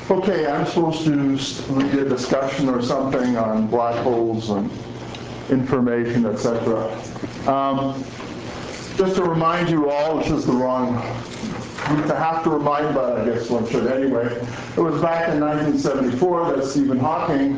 Okay, I'm supposed to lead a discussion or something on black holes and information, etc. Just to remind you all, this is the wrong group to have to remind, but I guess one should anyway. It was back in 1974 that Stephen Hawking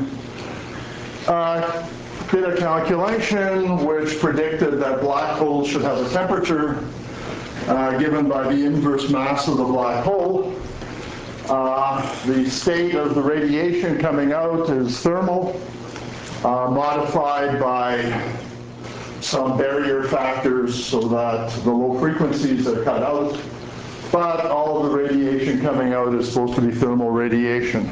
did a calculation which predicted that black holes should have a temperature given by the inverse mass of the black hole. The state of the radiation coming out is thermal, modified by some barrier factors so that the low frequencies are cut out, but all of the radiation coming out is supposed to be thermal radiation.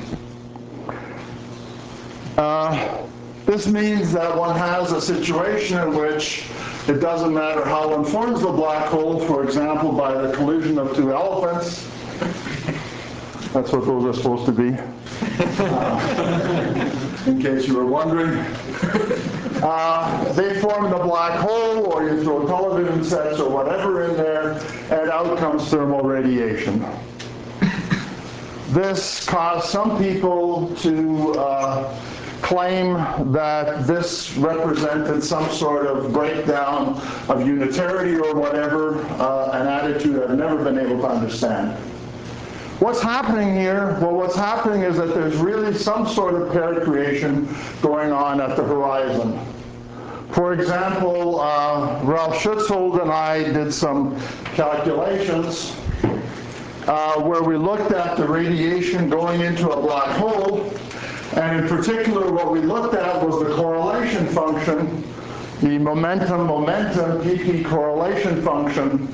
This means that one has a situation in which it doesn't matter how one forms the black hole, for example, by the collision of two elephants. That's what those are supposed to be, in case you were wondering. They form the black hole, or you throw television sets or whatever in there, and out comes thermal radiation. This caused some people to claim that this represented some sort of breakdown of unitarity or whatever, an attitude I've never been able to understand. What's happening here? Well, what's happening is that there's really some sort of pair creation going on at the horizon. For example, Ralph Schutzhold and I did some calculations where we looked at the radiation going into a black hole, and in particular what we looked at was the correlation function, the momentum pp correlation function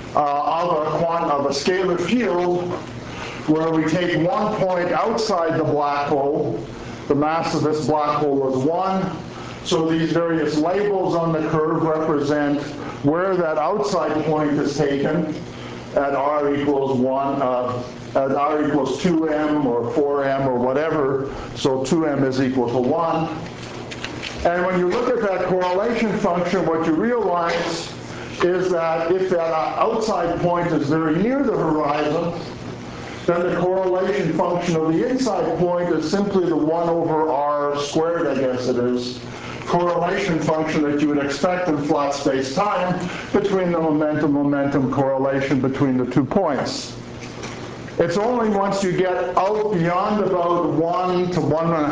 of a scalar field, where we take one point outside the black hole. The mass of this black hole is 1. So these various labels on the curve represent where that outside point is taken at r equals 1, at r equals 2m or 4m or whatever. So 2m is equal to 1. And when you look at that correlation function, what you realize is that if that outside point is very near the horizon, then the correlation function of the inside point is simply the 1 over r squared, I guess it is, correlation function that you would expect in flat space-time between the momentum correlation between the 2 points. It's only once you get out beyond about 1 to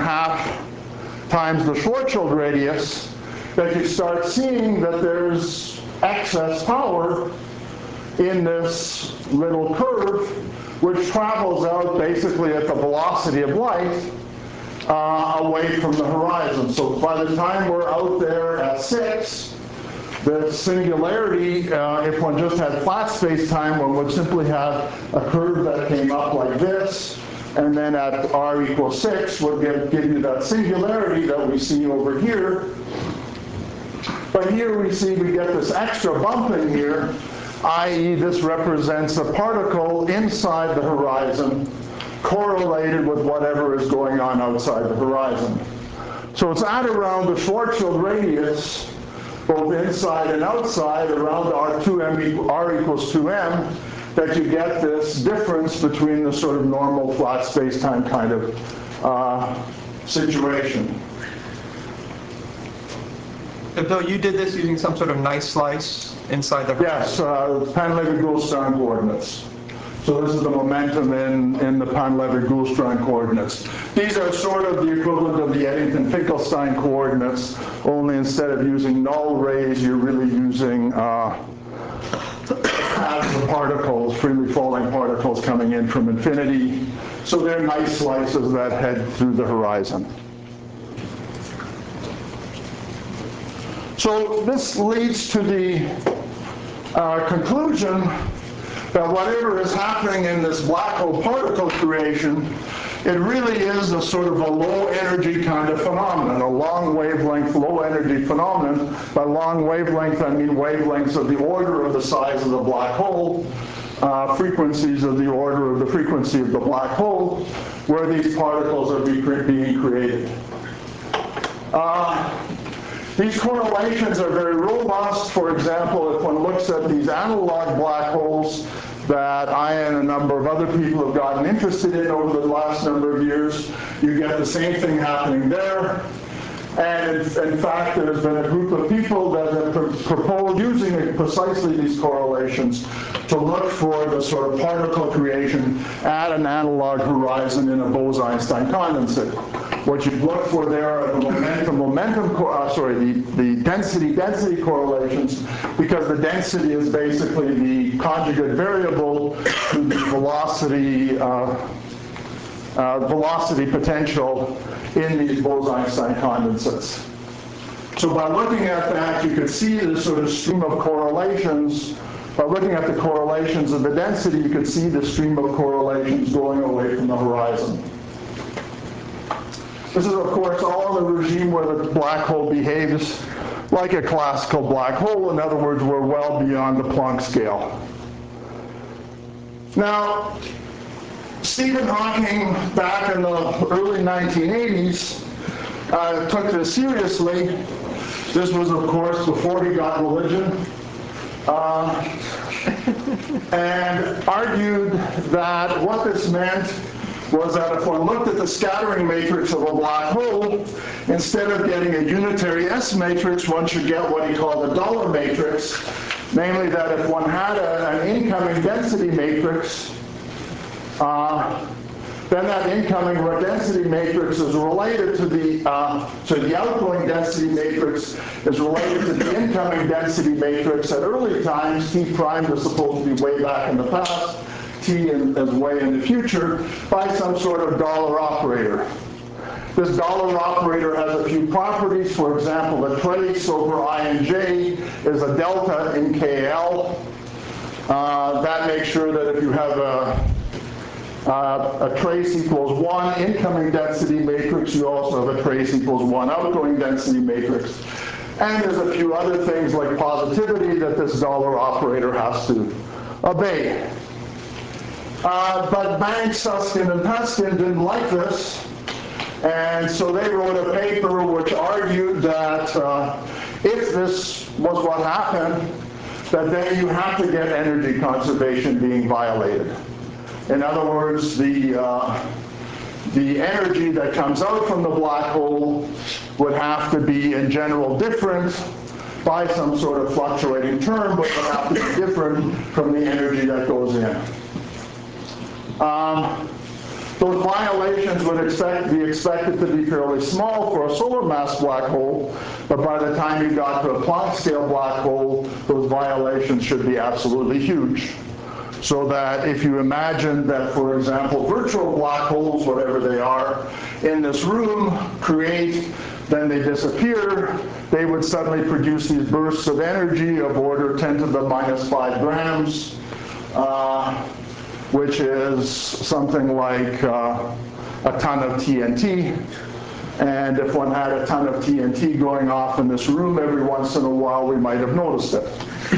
1.5 times the Schwarzschild radius that you start seeing that there's excess power in this little curve, which travels out basically at the velocity of light away from the horizon. So by the time we're out there at 6, the singularity, if one just had flat space-time, one would simply have a curve that came up like this, and then at r equals 6 would give you that singularity that we see over here. But here we see we get this extra bump in here, i.e. this represents a particle inside the horizon correlated with whatever is going on outside the horizon. So it's at around the Schwarzschild radius, both inside and outside, around r equals 2m, that you get this difference between the sort of normal flat space-time kind of situation. Bill, you did this using some sort of nice slice inside the... Yes, Panelevi-Goldstein coordinates. So this is the momentum in the Panelevi-Goldstein coordinates. These are sort of the equivalent of the Eddington-Finkelstein coordinates, only instead of using null rays, you're really using atoms of particles, freely falling particles coming in from infinity. So they're nice slices that head through the horizon. So this leads to the conclusion that whatever is happening in this black hole particle creation, it really is a sort of a low energy kind of phenomenon, a long wavelength, low energy phenomenon. By long wavelength, I mean wavelengths of the order of the size of the black hole, frequencies of the order of the frequency of the black hole, where these particles are being created. These correlations are very robust. For example, if one looks at these analog black holes, that I and a number of other people have gotten interested in over the last number of years. You get the same thing happening there. And in fact, there's been a group of people that have proposed using precisely these correlations to look for the sort of particle creation at an analog horizon in a Bose-Einstein condensate. What you look for there are the density correlations, because the density is basically the conjugate variable to the velocity potential in these Bose-Einstein condensates. So by looking at that, you can see the sort of stream of correlations. By looking at the correlations of the density, you can see the stream of correlations going away from the horizon. This is, of course, all in the regime where the black hole behaves like a classical black hole. In other words, we're well beyond the Planck scale. Now, Stephen Hawking, back in the early 1980s, took this seriously. This was, of course, before he got religion, and argued that what this meant was that if one looked at the scattering matrix of a black hole, instead of getting a unitary S matrix, one should get what he called a dollar matrix, namely that if one had an incoming density matrix, then that incoming density matrix is related to the outgoing density matrix is related to the incoming density matrix. At early times, T prime is supposed to be way back in the past, T is way in the future, by some sort of dollar operator. This dollar operator has a few properties. For example, the trace over I and J is a delta in KL. That makes sure that if you have a trace equals 1 incoming density matrix, you also have a trace equals 1 outgoing density matrix. And there's a few other things like positivity that this dollar operator has to obey. But Banks, Susskind, and Peskin didn't like this, and so they wrote a paper which argued that if this was what happened, that then you have to get energy conservation being violated. In other words, the energy that comes out from the black hole would have to be, in general, different by some sort of fluctuating term, but would have to be different from the energy that goes in. Those violations would be expected to be fairly small for a solar mass black hole, but by the time you got to a Planck scale black hole, those violations should be absolutely huge. So that if you imagine that, for example, virtual black holes, whatever they are, in this room create, then they disappear, they would suddenly produce these bursts of energy of order 10 to the minus 5 grams, which is something like a ton of TNT. And if one had a ton of TNT going off in this room every once in a while, we might have noticed it.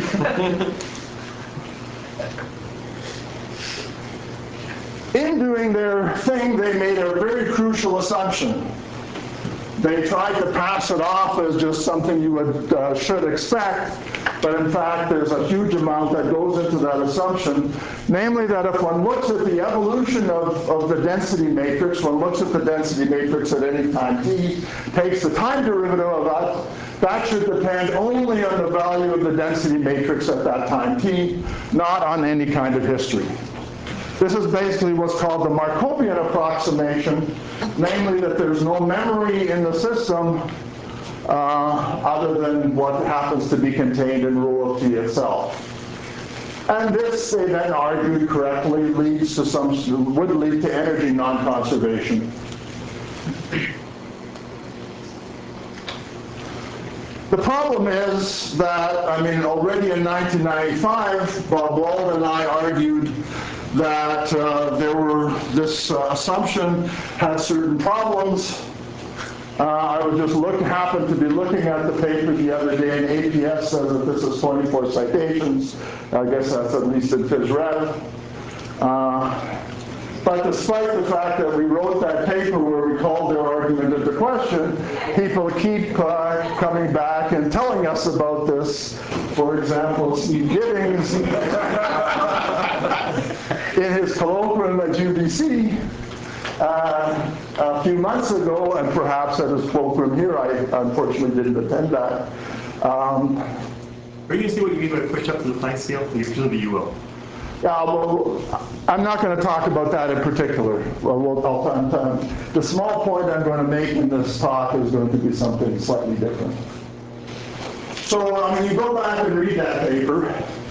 In doing their thing, they made a very crucial assumption. They tried to pass it off as just something you should expect, but in fact there's a huge amount that goes into that assumption, namely that if one looks at the evolution of the density matrix, one looks at the density matrix at any time t, takes the time derivative of that should depend only on the value of the density matrix at that time t, not on any kind of history. This is basically what's called the Markovian approximation, namely that there's no memory in the system other than what happens to be contained in rho of t itself. And this, they then argued correctly, would lead to energy non-conservation. The problem is that, already in 1995, Bob Wald and I argued that this assumption had certain problems. I was just happened to be looking at the paper the other day, and APS says that this is 24 citations. I guess that's at least in PhysRev. But despite the fact that we wrote that paper where we called their argument into question, people keep coming back and telling us about this. For example, Steve Giddings, in his colloquium at UBC a few months ago, and perhaps at his colloquium here, I unfortunately didn't attend that. Are you going to see what you mean by push up to the Planck scale? Presumably you will. Well, I'm not going to talk about that in particular. The small point I'm going to make in this talk is going to be something slightly different. So when you go back and read that paper,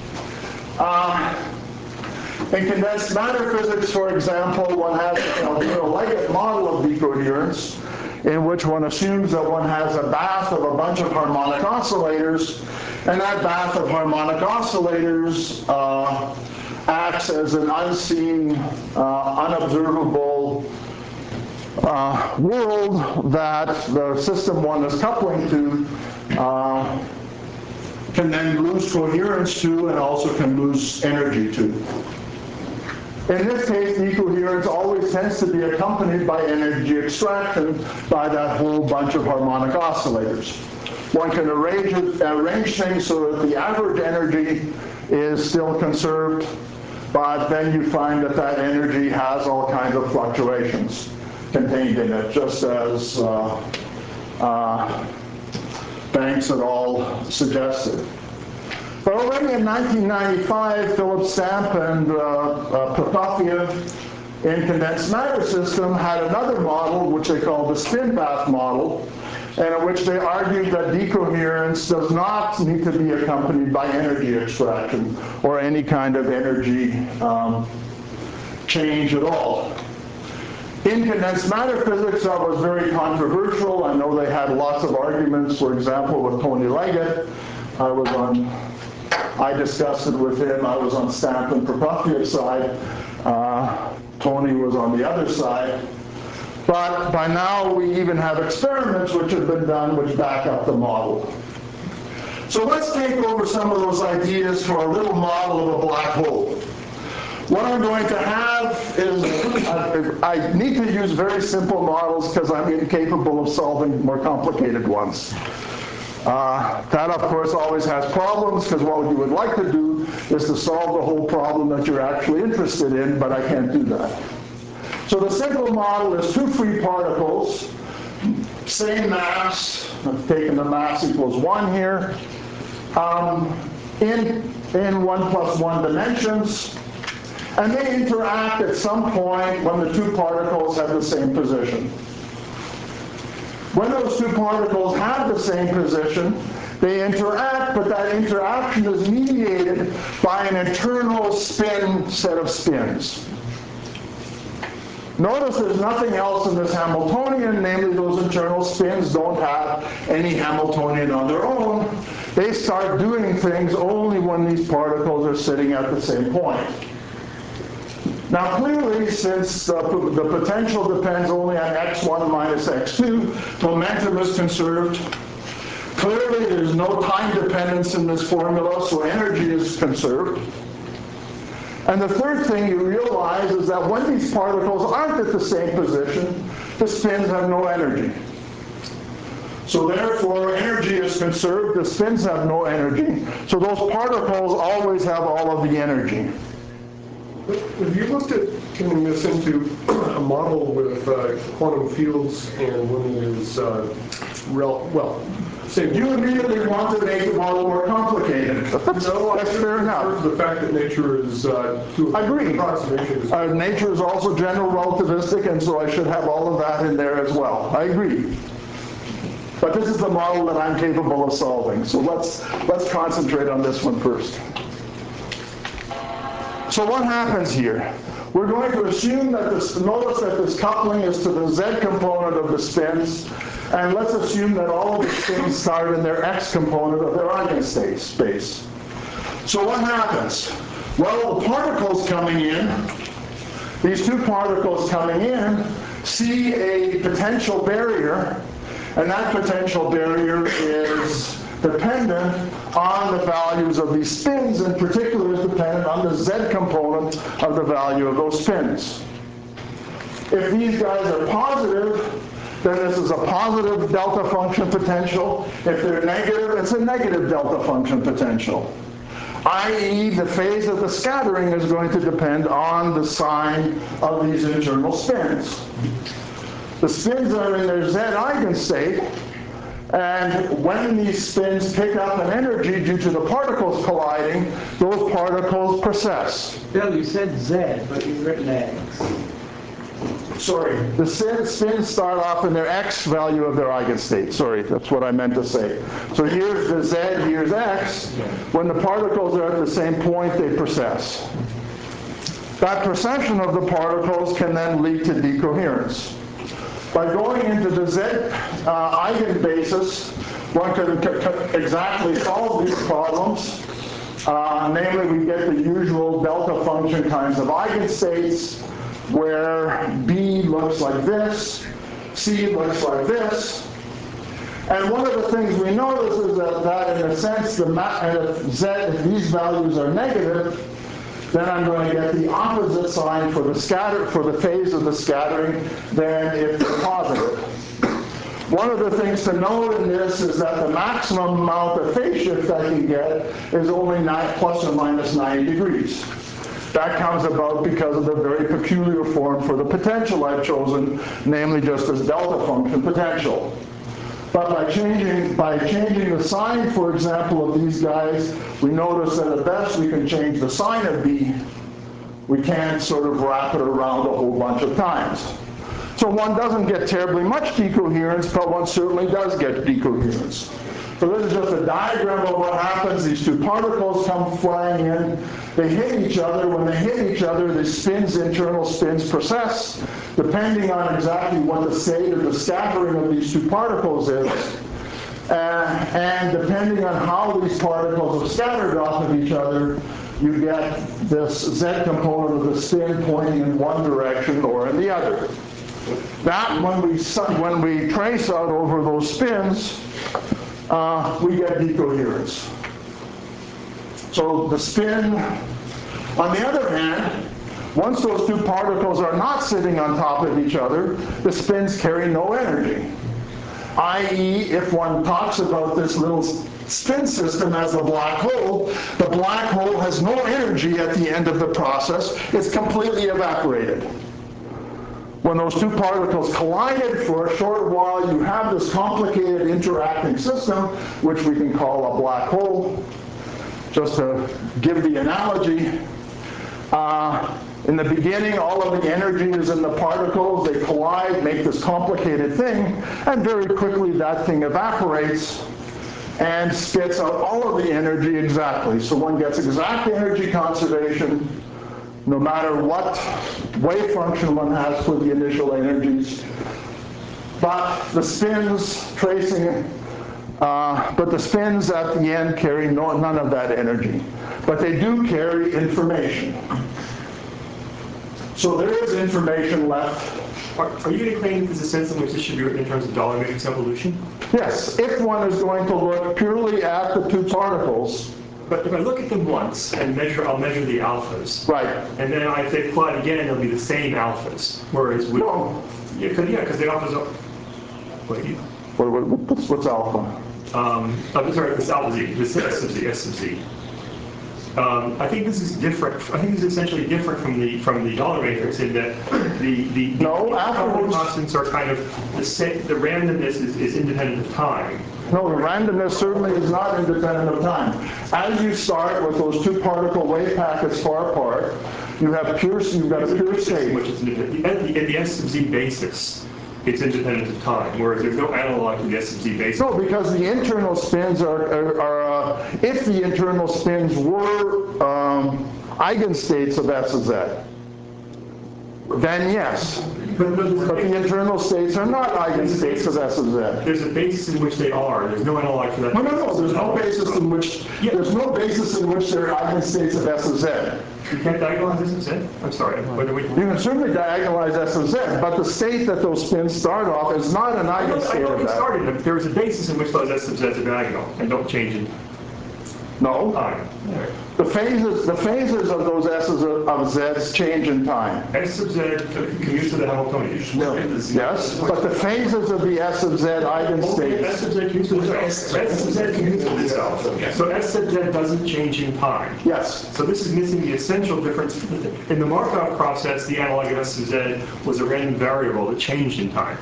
in condensed matter physics, for example, one has a Liggett model of decoherence, in which one assumes that one has a bath of a bunch of harmonic oscillators, and that bath of harmonic oscillators acts as an unseen, unobservable world that the system one is coupling to can then lose coherence to and also can lose energy to. In this case, decoherence always tends to be accompanied by energy extraction by that whole bunch of harmonic oscillators. One can arrange things so that the average energy is still conserved, but then you find that that energy has all kinds of fluctuations contained in it, just as Banks et al. Suggested. But already in 1995, Philip Stamp and Prokofiev in condensed matter system had another model, which they called the spin bath model, and in which they argued that decoherence does not need to be accompanied by energy extraction or any kind of energy change at all. In condensed matter physics, that was very controversial. I know they had lots of arguments, for example, with Tony Leggett. I discussed it with him. I was on Stamp and Prokofiev's side. Tony was on the other side. But by now, we even have experiments which have been done which back up the model. So let's take over some of those ideas for a little model of a black hole. What I'm going to have is, I need to use very simple models because I'm incapable of solving more complicated ones. That, of course, always has problems, because what you would like to do is to solve the whole problem that you're actually interested in, but I can't do that. So the simple model is two free particles, same mass. I've taken the mass equals 1 here, in 1 plus 1 dimensions, and they interact at some point when the two particles have the same position. When those two particles have the same position, they interact, but that interaction is mediated by an internal set of spins. Notice there's nothing else in this Hamiltonian, namely those internal spins don't have any Hamiltonian on their own. They start doing things only when these particles are sitting at the same point. Now clearly, since the potential depends only on x1 minus x2, momentum is conserved. Clearly, there's no time dependence in this formula, so energy is conserved. And the third thing you realize is that when these particles aren't at the same position, the spins have no energy. So therefore, energy is conserved, the spins have no energy, so those particles always have all of the energy. Have you looked at turning this into a model with quantum fields and when it is, You immediately want to make the model more complicated. That's fair enough. The fact that nature is, I agree. Nature is also general relativistic, and so I should have all of that in there as well. I agree. But this is the model that I'm capable of solving, so let's concentrate on this one first. So what happens here? We're going to assume that notice that this coupling is to the z component of the spins, and let's assume that all of the spins start in their x component of their eigenstate space. So what happens? Well, the particles coming in, these two particles coming in, see a potential barrier, and that potential barrier is dependent on the values of these spins, in particular is dependent on the z component of the value of those spins. If these guys are positive, then this is a positive delta function potential. If they're negative, it's a negative delta function potential. i.e., the phase of the scattering is going to depend on the sign of these internal spins. The spins are in their Z eigenstate, and when these spins pick up an energy due to the particles colliding, those particles precess. Bill, you said Z, but you've written X. Sorry, the spins start off in their X value of their eigenstate. Sorry, that's what I meant to say. So here's the Z, here's X. When the particles are at the same point, they precess. That precession of the particles can then lead to decoherence. By going into the Z eigenbasis, one could exactly solve these problems. Namely, we get the usual delta function kinds of eigenstates, where B looks like this, C looks like this. And one of the things we notice is that in a sense, if these values are negative, then I'm going to get the opposite sign for the phase of the scattering than if they're positive. One of the things to note in this is that the maximum amount of phase shift I can get is only plus or minus 90 degrees. That comes about because of the very peculiar form for the potential I've chosen, namely just as delta function potential. But by changing the sign, for example, of these guys, we notice that at best we can change the sign of B. We can't sort of wrap it around a whole bunch of times. So one doesn't get terribly much decoherence, but one certainly does get decoherence. So this is just a diagram of what happens. These two particles come flying in. They hit each other. When they hit each other, the internal spins precess, depending on exactly what the state of the scattering of these two particles is. And depending on how these particles are scattered off of each other, you get this Z component of the spin pointing in one direction or in the other. That, when we trace out over those spins, we get decoherence. So the spin, on the other hand, once those two particles are not sitting on top of each other, the spins carry no energy. i.e., if one talks about this little spin system as a black hole, the black hole has no energy at the end of the process. It's completely evaporated. When those two particles collided for a short while, you have this complicated interacting system, which we can call a black hole. Just to give the analogy, in the beginning, all of the energy is in the particles. They collide, make this complicated thing, and very quickly that thing evaporates and spits out all of the energy exactly. So one gets exact energy conservation, no matter what wave function one has for the initial energies. But the spins at the end carry none of that energy. But they do carry information. So there is information left. Are you going to claim there's a sense in which this should be written in terms of dollar matrix evolution? Yes, if one is going to look purely at the two particles. But if I look at them once and I'll measure the alphas. Right. And then if they plot again, they'll be the same alphas. Whereas with because the alphas are. Wait. What's alpha? Sorry, this alpha z, this S sub z. I think this is different. I think this is essentially different from the dollar matrix in that the constants are kind of the same. The randomness is independent of time. No, the randomness certainly is not independent of time. As you start with those two particle wave packets far apart, you've got a pure state. Which is at the S sub z basis, it's independent of time, whereas there's no analog to the S sub z basis. No, because the internal spins are if the internal spins were eigenstates of S of Z, then yes. But the internal states are not eigenstates of S of Z. There's a basis in which they are. There's no analog for that. No. There's no basis in which they're eigenstates of S of Z. You can't diagonalize S of Z? I'm sorry. You can certainly diagonalize S of Z, but the state that those spins start off is not an eigenstate of that. There is a basis in which those S sub Z's are diagonal and don't change it. No. Time. The phases of those S's of Z's change in time. S sub Z commutes to the Hamiltonian. No. Yes, but the phases of the S of Z S eigenstates. sub Z commutes to itself. S sub Z commutes to itself. So S sub Z doesn't change in time. Yes. So this is missing the essential difference. In the Markov process, the analog of S sub Z was a random variable that changed in time.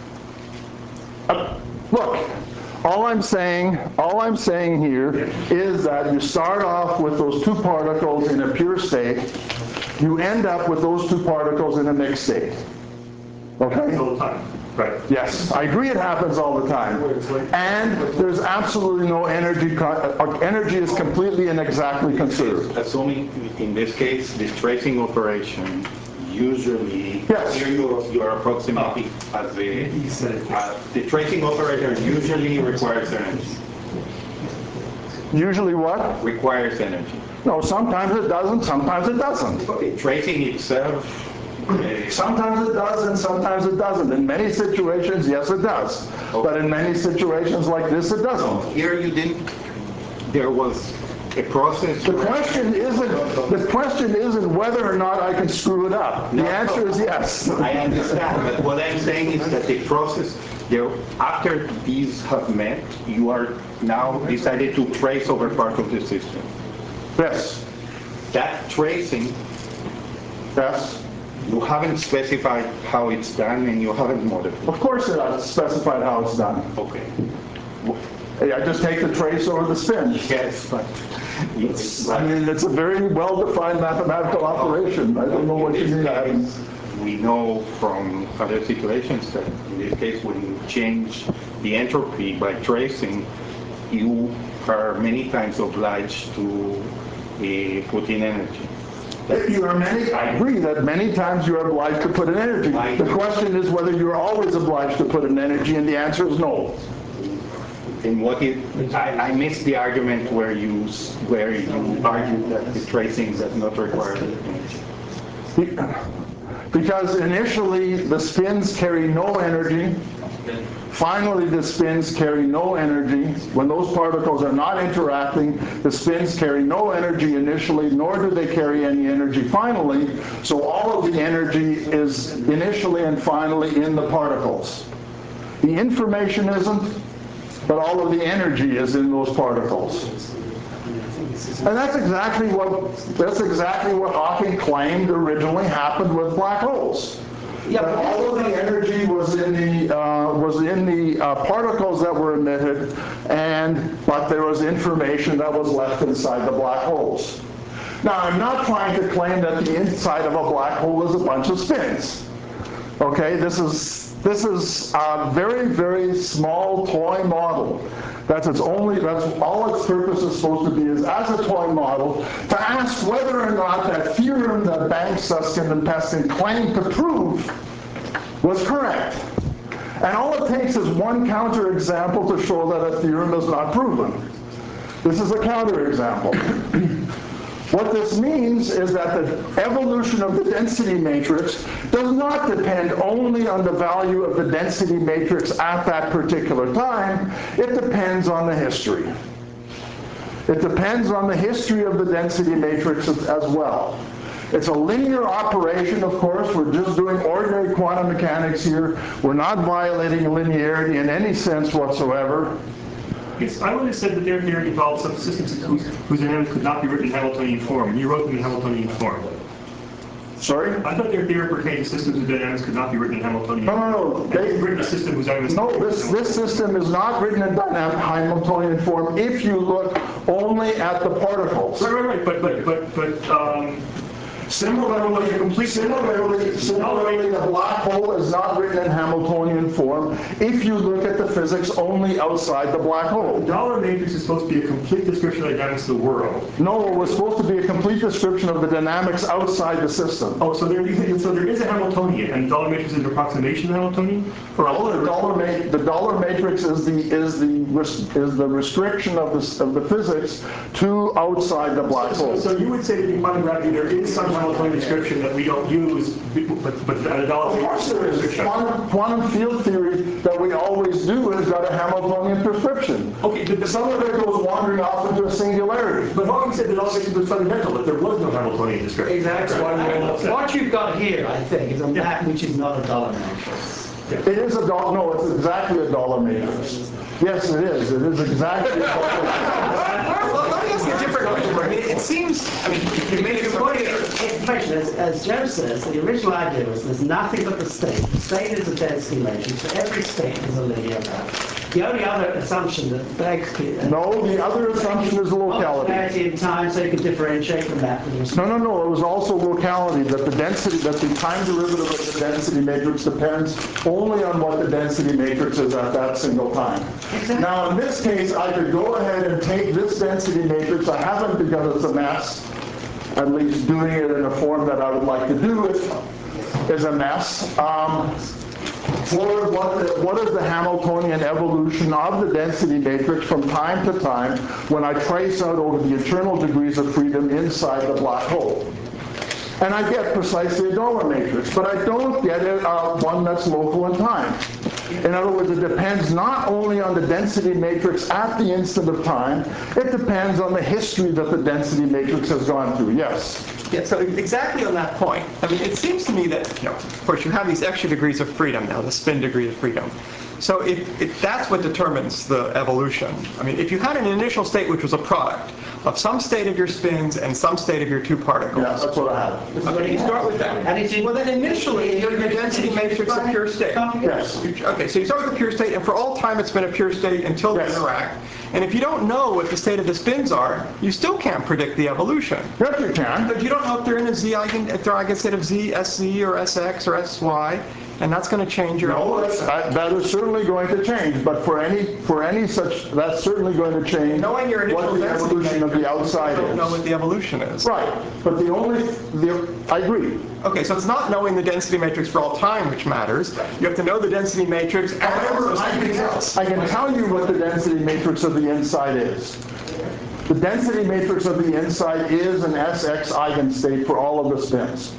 Look, all I'm saying here is that you start off with those two particles in a pure state. You end up with those two particles in a mixed state. Okay? All the time. Right. Yes, I agree it happens all the time. And there's absolutely no energy. Energy is completely and exactly conserved. Assuming in this case, the tracing operation usually, Yes. here you're approximating as the tracing operator usually requires energy. Usually what? Requires energy. No, sometimes it doesn't, sometimes it doesn't. The tracing itself, Sometimes it does and sometimes it doesn't. In many situations, yes, it does. But in many situations like this, it doesn't. here you didn't, there was a process. The question isn't whether or not I can screw it up. The answer is yes. I understand, but what I'm saying is that the process, after these have met, you are now decided to trace over part of the system. Yes. That tracing, Yes. you haven't specified how it's done and you haven't modified. Of course it is specified how it's done. Okay. I just take the trace over the spin. Yes, but I mean, it's a very well-defined mathematical operation. I don't know what you mean. we know from other situations that in this case, when you change the entropy by tracing, you are many times obliged to put in energy. I agree that many times you're obliged to put in energy. The question is whether you're always obliged to put in energy, and the answer is no. And I missed the argument where you argued that the tracing does not require energy. Because initially the spins carry no energy. Finally, the spins carry no energy. When those particles are not interacting, the spins carry no energy initially, nor do they carry any energy finally. So all of the energy is initially and finally in the particles. The information isn't, but all of the energy is in those particles. And that's exactly what Hawking claimed originally happened with black holes. That all of the energy was in the particles that were emitted, but there was information that was left inside the black holes. Now, I'm not trying to claim that the inside of a black hole is a bunch of spins. Okay, this is a very, very small toy model. That's all its purpose is supposed to be, is as a toy model to ask whether or not that theorem that Banks, Susskind, and Peskin claimed to prove was correct. And all it takes is one counterexample to show that a theorem is not proven. This is a counterexample. What this means is that the evolution of the density matrix does not depend only on the value of the density matrix at that particular time. It depends on the history. It depends on the history of the density matrix as well. It's a linear operation, of course. We're just doing ordinary quantum mechanics here. We're not violating linearity in any sense whatsoever. Yes, I would have said that their theory involves some systems whose dynamics could not be written in Hamiltonian form, and you wrote them in Hamiltonian form. Sorry? I thought their theory pertained to systems whose dynamics could not be written in Hamiltonian form. No. They've written a system whose dynamics... No, this system is not written in dynamic Hamiltonian form if you look only at the particles. Right, but Similarly, the black hole is not written in Hamiltonian form if you look at the physics only outside the black hole. the dollar matrix is supposed to be a complete description of the dynamics of the world. No, it was supposed to be a complete description of the dynamics outside the system. Oh, so there is a Hamiltonian, and the dollar matrix is an approximation of the Hamiltonian? The dollar matrix is the restriction of the physics to outside the black hole. So you would say that in quantum gravity there is some Hamiltonian description that we don't use, but at a dollar. Of course there is. Quantum field theory that we always do has got a Hamiltonian prescription. Okay, Some of it goes wandering off into a singularity. but Hawking said that all this was fundamental, that there was no Hamiltonian description. Exactly. What you've got here, I think, is a map which is not a dollar matrix. It is a dollar, no, it's exactly a dollar matrix. Yes, it is. It is exactly a dollar matrix. Well, let me ask you a different question. I mean, it seems, I mean, you made a good point here. Information, as Joe says, the original idea was there's nothing but the state. The state is a density matrix, so every state is a linear map. The only other assumption that begs No, the other assumption is locality. locality in time, so you can differentiate the map with respect. No, it was also locality, that the density, that the time derivative of the density matrix depends only on what the density matrix is at that single time. Exactly. Now, in this case, I could go ahead and take this density matrix, I haven't because it's a mess, at least doing it in a form that I would like to do is a mess. For what is the Hamiltonian evolution of the density matrix from time to time when I trace out over the internal degrees of freedom inside the black hole. And I get precisely a dollar matrix, but I don't get one that's local in time. In other words, it depends not only on the density matrix at the instant of time, it depends on the history that the density matrix has gone through. Yes? Yeah, so exactly on that point, I mean, it seems to me that, of course, you have these extra degrees of freedom now, the spin degree of freedom. So if that's what determines the evolution, I mean, if you had an initial state which was a product of some state of your spins and some state of your two particles. Yeah, that's what I have. Okay, you start with that. Well, then initially, your density matrix is a pure state. Yes. Okay, so you start with a pure state, and for all time it's been a pure state until they Yes. interact. And if you don't know what the state of the spins are, you still can't predict the evolution. Yes, you can. But you don't know if they're in a if they're eigenstate of Z, SZ, or SX, or SY, and that's going to change your No, evolution. that is certainly going to change, but for any such, that's certainly going to change Knowing your initial what the density evolution of the matrix, outside you don't know is. what the evolution is. Right, but I agree. Okay, so it's not knowing the density matrix for all time which matters. You have to know the density matrix and However, something else. I can tell you what the density matrix of the inside is. The density matrix of the inside is an SX eigenstate for all of the spins.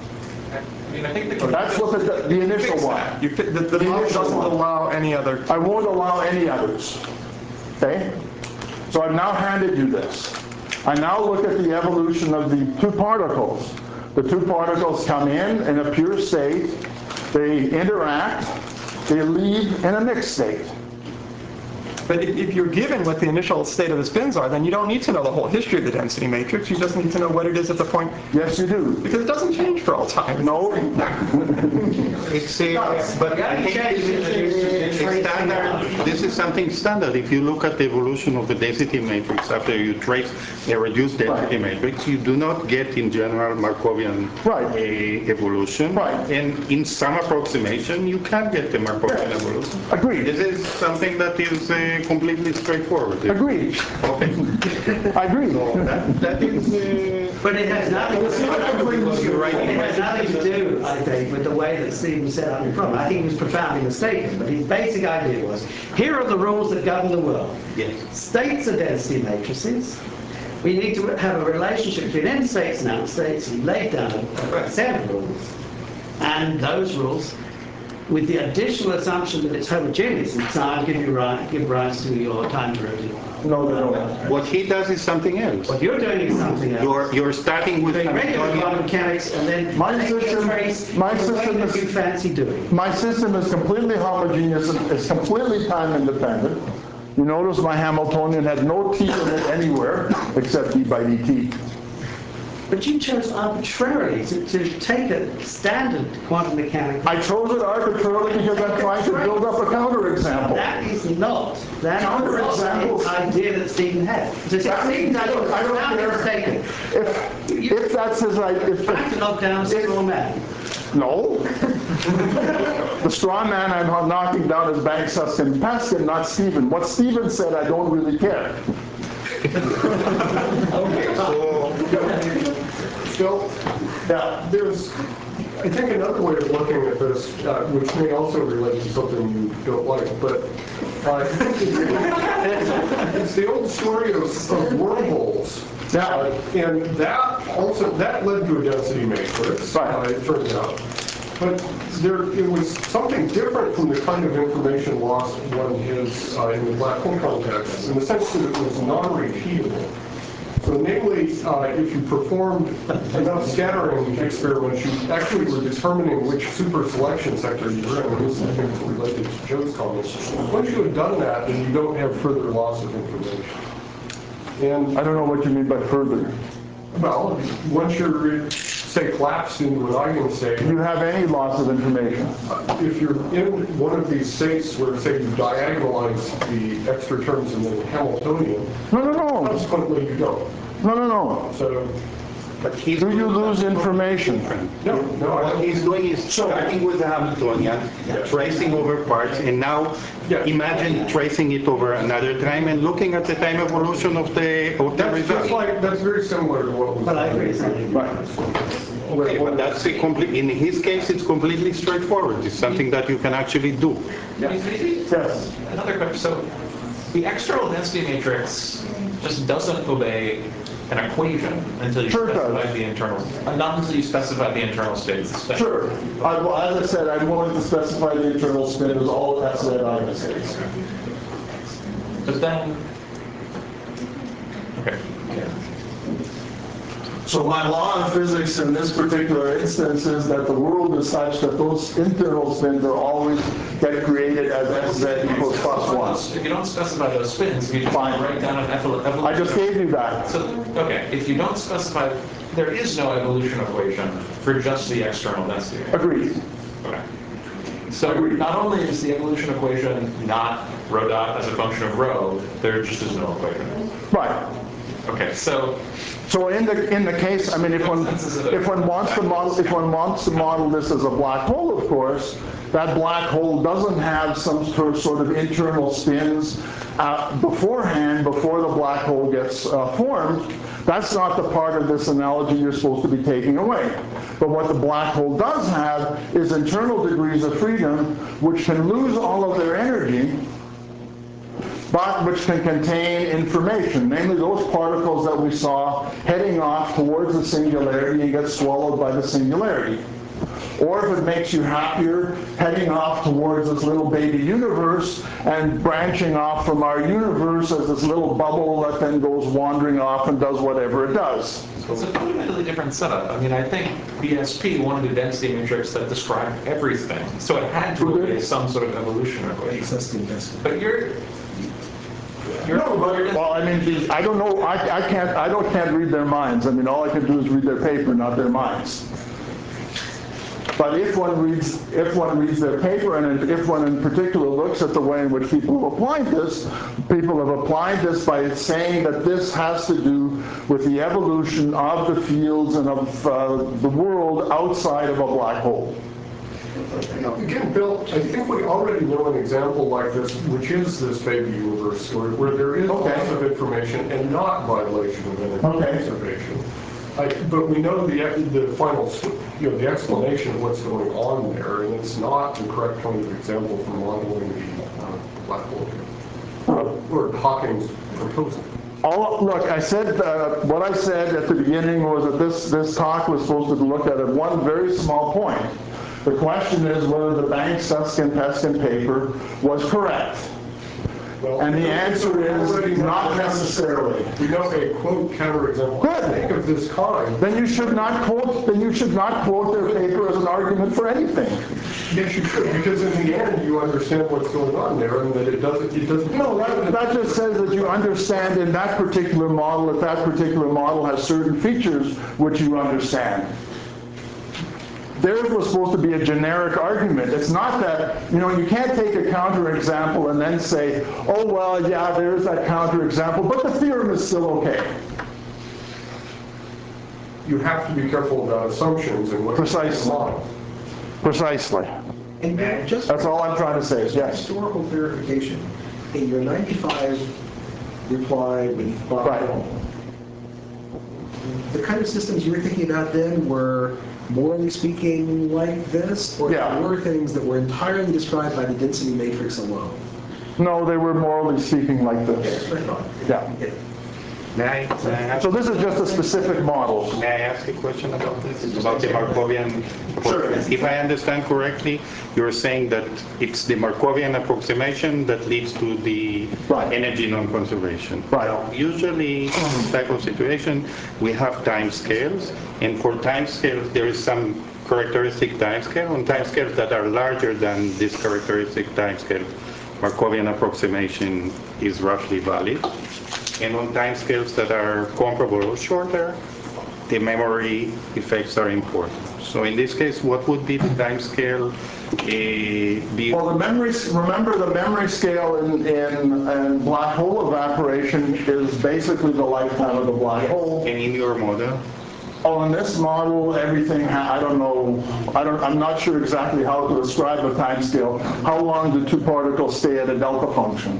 I mean, I think That's what the initial one. The model initial doesn't one. allow any other. I won't allow any others. Okay? So I've now handed you this. I now look at the evolution of the two particles. The two particles come in a pure state, they interact, they leave in a mixed state. But if you're given what the initial state of the spins are, then you don't need to know the whole history of the density matrix. You just need to know what it is at the point, Yes, you do. because it doesn't change for all time. No, It's, but I think this is standard. This is something standard. If you look at the evolution of the density matrix after you trace a reduced density matrix, you do not get in general Markovian evolution. Right. And in some approximation, you can get the Markovian evolution. agreed, This is something that is completely straightforward. agreed. Okay. I agree. That is. But it has nothing You're right. It has nothing to do, I think, with the way that Stephen set up your problem. I think he was profoundly mistaken, but his basic idea was, here are the rules that govern the world. Yes. States are density matrices. We need to have a relationship between end states and out states. He laid down a set of rules, and those rules, with the additional assumption that it's homogeneous in time, give rise to your time derivative. No, they don't. What he does is something else. What you're doing is something else. You're starting with Doing regular quantum Hamiltonian. mechanics and then My taking a system- trace my the way system that is- you fancy doing. My system is completely homogeneous, it's completely time independent. You notice my Hamiltonian had no t in it anywhere except d by dt. But you chose arbitrarily to take a standard quantum mechanics. I chose it arbitrarily because I'm trying to build up a counterexample. That is not Counterexamples. the idea that Stephen had. So Stephen's idea was I don't profoundly care. mistaken. If that's his idea, Trying to knock down a straw man. no. The straw man I'm knocking down is Banks, Susskind, Peskin, not Stephen. What Stephen said, I don't really care. Okay, so Still, Yeah. there's, I think, another way of looking at this, which may also relate to something you don't like, but it's the old story of wormholes. Now, And that also, that led to a density matrix, Right. it turns out. But it was something different from the kind of information lost one is in the black hole context, in the sense that it was non-repeatable. So namely, if you performed enough scattering experiments, you actually were determining which super selection sector you were in. And this is related to Joe's comments. Once you had done that, then you don't have further loss of information. And I don't know what you mean by further. well, once you're, say, collapsed into an eigenstate, Do you have any loss of information? if you're in one of these states where, say, you diagonalize the extra terms in the Hamiltonian, No. consequently you don't. No. So, But he's Do you lose information? no, I What don't. he's doing is starting with the Hamiltonian, tracing over parts, and now Yeah. imagine tracing it over another time and looking at the time evolution of the That's just result. like, that's very similar to what was. But I agree. Okay, but that's a complete, in his case, it's completely straightforward. It's something that you can actually do. Maybe Yes. another question. So the external density matrix just doesn't obey an equation until you Sure it specify does. the internal, not until you specify the internal states. Sure. Well, as I said, I'm willing to specify the internal spin as all S Z eigenstates. But then, okay. So my law of physics in this particular instance is that the world is such that those internal spins are always get created as SZ equals plus one. If you don't specify those spins, you just Fine. write down an evolution. I just gave you that. So, okay, if you don't specify, there is no evolution equation for just the external density. Agreed. Okay. So not only is the evolution equation not rho dot as a function of rho, there just is no equation. Right. Okay, so So in the case, I mean, if one wants to model this as a black hole, of course, that black hole doesn't have some sort of internal spins beforehand, before the black hole gets formed. That's not the part of this analogy you're supposed to be taking away. But what the black hole does have is internal degrees of freedom, which can lose all of their energy, but which can contain information, namely those particles that we saw heading off towards the singularity and get swallowed by the singularity. Or if it makes you happier, heading off towards this little baby universe and branching off from our universe as this little bubble that then goes wandering off and does whatever it does. it's a fundamentally different setup. I mean, I think BSP wanted a density matrix that described everything, so it had to obey some sort of evolution equation. But Well, I mean, I don't know. I can't read their minds. I mean, all I can do is read their paper, not their minds. But if one reads their paper, and if one in particular looks at the way in which people have applied this, people have applied this by saying that this has to do with the evolution of the fields and of the world outside of a black hole. Again, Bill, I think we already know an example like this, which is this baby universe story, where there is lots of information and not violation of energy conservation. But we know the final, the explanation of what's going on there, and it's not the correct kind of example for modeling the black hole, or Hawking's proposal. Look, I said, what I said at the beginning was that this talk was supposed to look at one very small point. The question is whether the Banks, Susskind, Peskin paper was correct. Well, And the answer is not necessarily. We know a quote counterexample. I think of this kind. Then you should not quote their paper as an argument for anything. Yes, you should, because in the end you understand what's going on there, and that it doesn't. No, that just says that you understand in that particular model that particular model has certain features which you understand. Theirs was supposed to be a generic argument. It's not that, you can't take a counterexample and then say, oh, well, yeah, there's that counterexample, but the theorem is still okay. You have to be careful about assumptions and what Precisely. Precisely. And just That's all I'm trying to say, yes. historical verification, in your 95 reply with Bob, Right. the kind of systems you were thinking about then were, morally speaking, like this, or Yeah. there were things that were entirely described by the density matrix alone? No, they were morally speaking like this. That's what I thought. Yeah. May I ask? So this is just a specific model. May I ask a question about this? About the Markovian? Sure. If I understand correctly, you're saying that it's the Markovian approximation that leads to the Right. energy non-conservation. Right. Now, usually, in this type of situation, we have time scales, and for time scales, there is some characteristic time scale, and time scales that are larger than this characteristic time scale. Markovian approximation is roughly valid. And on time scales that are comparable or shorter, the memory effects are important. So in this case, what would be the time scale? Well, remember the memory scale in black hole evaporation is basically the lifetime of the black hole. And in your model? Oh, in this model, everything, I don't know, I'm not sure exactly how to describe a time scale. How long do two particles stay at a delta function?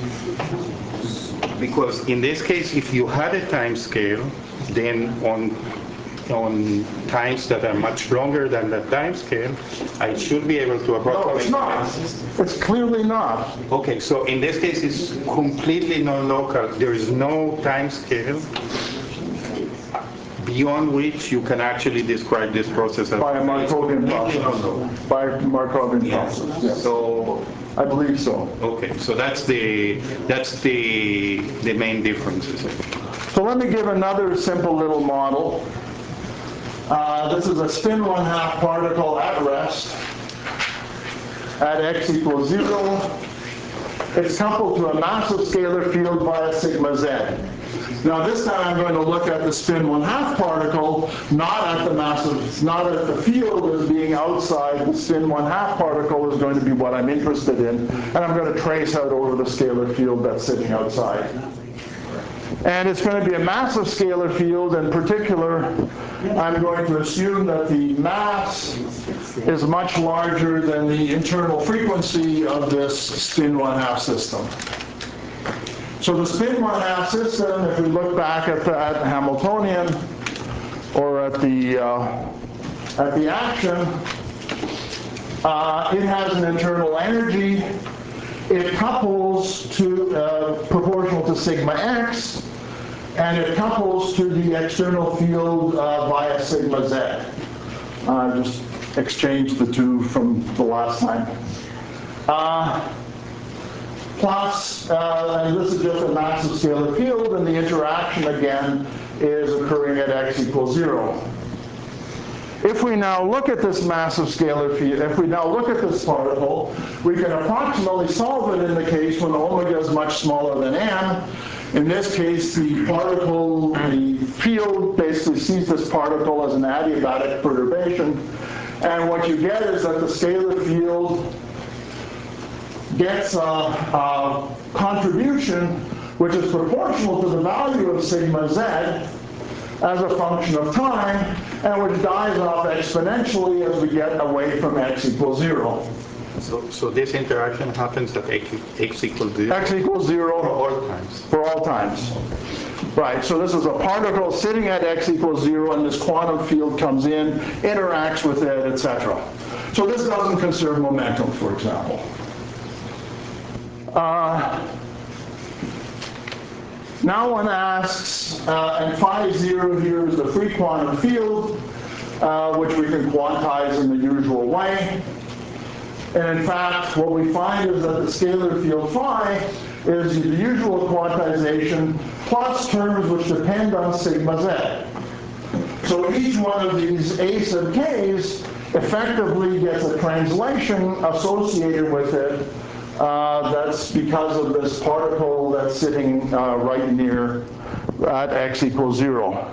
Because in this case, if you had a time scale, then on times that are much longer than that time scale, I should be able to approximate. No, it's not. It's clearly not. Okay, so in this case, it's completely non-local. There is no time scale beyond which you can actually describe this process as By a Markovian process. By a Markovian process, yes. So I believe so. okay, so that's the main difference, essentially. So let me give another simple little model. This is a spin 1/2 particle at rest at x equals 0. It's coupled to a massive scalar field via sigma z. Now this time I'm going to look at the spin 1/2 particle, not at the field as being outside. The spin 1/2 particle is going to be what I'm interested in, and I'm going to trace out over the scalar field that's sitting outside. And it's going to be a massive scalar field. In particular, I'm going to assume that the mass is much larger than the internal frequency of this spin 1/2 system. So the spin 1/2 system, if we look back at Hamiltonian or at the action, it has an internal energy. It couples to proportional to sigma x, and it couples to the external field via sigma z. Just exchange the two from the last time. Plus, and this is just a massive scalar field, and the interaction again is occurring at x equals 0. If we now look at this massive scalar field, if we now look at this particle, we can approximately solve it in the case when omega is much smaller than m. In this case, the field basically sees this particle as an adiabatic perturbation, and what you get is that the scalar field gets a contribution which is proportional to the value of sigma z as a function of time, and which dies off exponentially as we get away from x equals 0. So this interaction happens at x equals 0? X equals 0 for all times. For all times. Right, so this is a particle sitting at x equals 0, and this quantum field comes in, interacts with it, etc. So this doesn't conserve momentum, for example. Now one asks, and phi 0 here is the free quantum field, which we can quantize in the usual way. And in fact, what we find is that the scalar field phi is the usual quantization plus terms which depend on sigma z. So each one of these a sub k's effectively gets a translation associated with it. That's because of this particle that's sitting right near at x equals 0.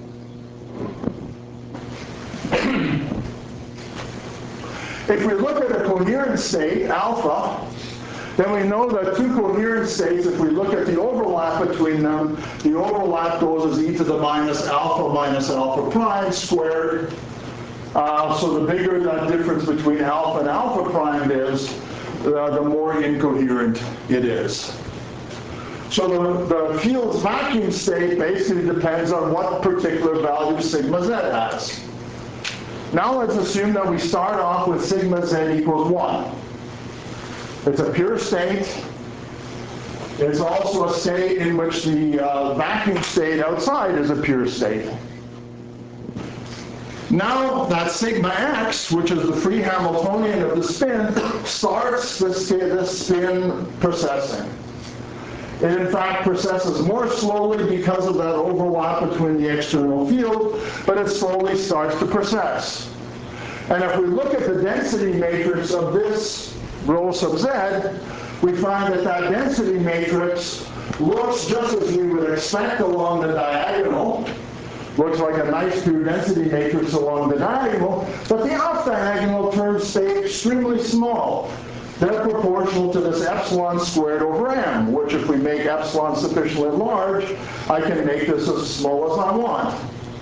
If we look at a coherent state, alpha, then we know that two coherent states, if we look at the overlap between them, the overlap goes as e to the minus alpha prime squared. So the bigger that difference between alpha and alpha prime is, the more incoherent it is. So the field's vacuum state basically depends on what particular value sigma z has. Now let's assume that we start off with sigma z equals 1. It's a pure state. It's also a state in which the vacuum state outside is a pure state. Now that sigma x, which is the free Hamiltonian of the spin, starts this spin processing. It in fact processes more slowly because of that overlap between the external field, but it slowly starts to process. And if we look at the density matrix of this rho sub z, we find that that density matrix looks just as we would expect along the diagonal. Looks like a nice pure density matrix along the diagonal, but the off-diagonal terms stay extremely small. They're proportional to this epsilon squared over m, which if we make epsilon sufficiently large, I can make this as small as I want.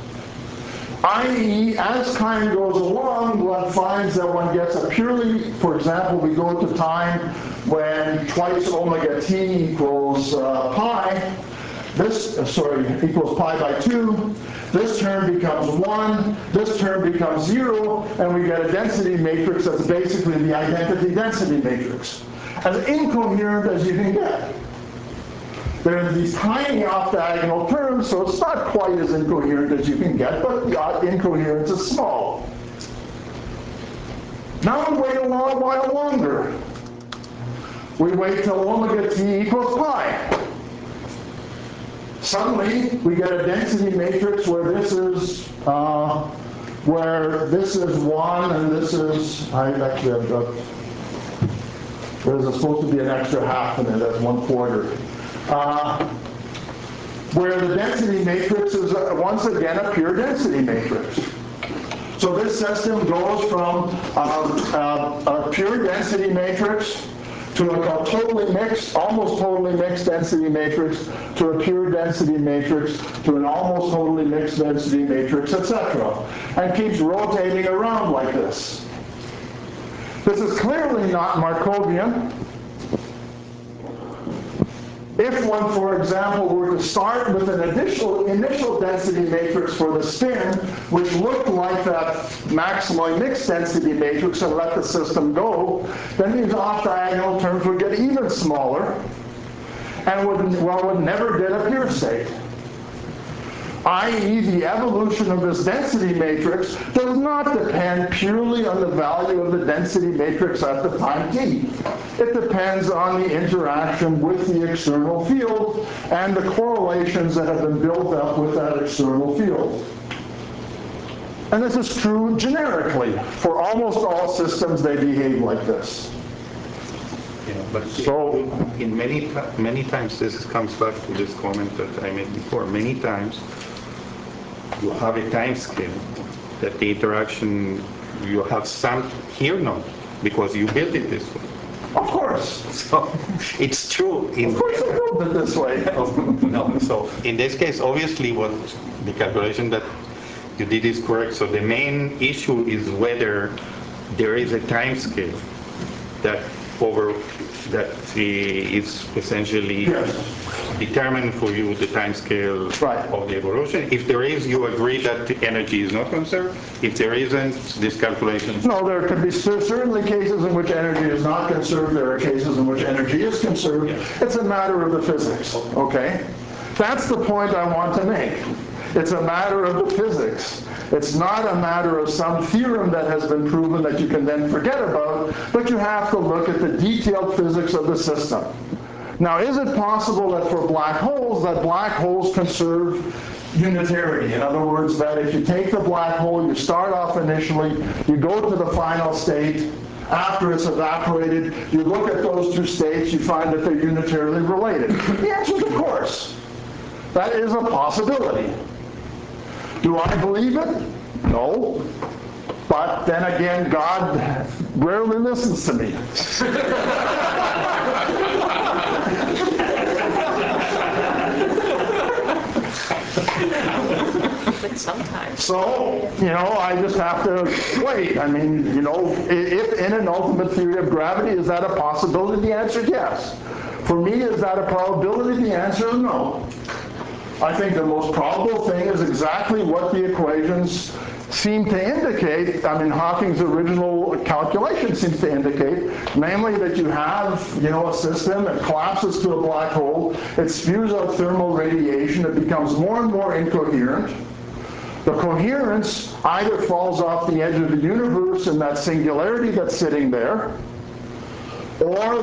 I.e., as time goes along, one finds that one gets a purely, for example, we go to time when twice omega t equals pi, equals pi by 2, this term becomes 1, this term becomes 0, and we get a density matrix that's basically the identity density matrix. As incoherent as you can get. There are these tiny off-diagonal terms, so it's not quite as incoherent as you can get, but the incoherence is small. Now we wait a long while longer. We wait till omega t equals pi. Suddenly, we get a density matrix where this is 1 and this is, there's supposed to be an extra half in it, that's 1/4. Where the density matrix is once again a pure density matrix. So this system goes from a pure density matrix to a totally mixed, almost totally mixed density matrix, to a pure density matrix, to an almost totally mixed density matrix, etc. And keeps rotating around like this. This is clearly not Markovian. If one, for example, were to start with an initial density matrix for the spin, which looked like that maximally mixed density matrix, and let the system go, then these off-diagonal terms would get even smaller, and would never get a pure state. I.e., the evolution of this density matrix does not depend purely on the value of the density matrix at the time t. It depends on the interaction with the external field and the correlations that have been built up with that external field. And this is true generically. For almost all systems, they behave like this. Yeah, but so in many times, this comes back to this comment that I made before. Many times, you have a time scale that the interaction, you have some, here no, because you built it this way. Of course. So it's true. Of course I built it this way. No, so in this case, obviously what the calculation that you did is correct. So the main issue is whether there is a time scale that is essentially determine for you the time scale of the evolution. If there is, you agree that the energy is not conserved. If there isn't, this calculation... No, there could be certainly cases in which energy is not conserved. There are cases in which energy is conserved. Yes. It's a matter of the physics, okay? That's the point I want to make. It's a matter of the physics. It's not a matter of some theorem that has been proven that you can then forget about, but you have to look at the detailed physics of the system. Now, is it possible that for black holes conserve unitarity? In other words, that if you take the black hole, you start off initially, you go to the final state, after it's evaporated, you look at those two states, you find that they're unitarily related. The answer is of course. That is a possibility. Do I believe it? No. But then again, God rarely listens to me. Sometimes. So, I just have to wait. I mean, if in an ultimate theory of gravity, is that a possibility? The answer is yes. For me, is that a probability? The answer is no. I think the most probable thing is exactly what the equations seem to indicate, I mean, Hawking's original calculation seems to indicate, namely that you have, a system, it collapses to a black hole, it spews out thermal radiation, it becomes more and more incoherent. The coherence either falls off the edge of the universe in that singularity that's sitting there, or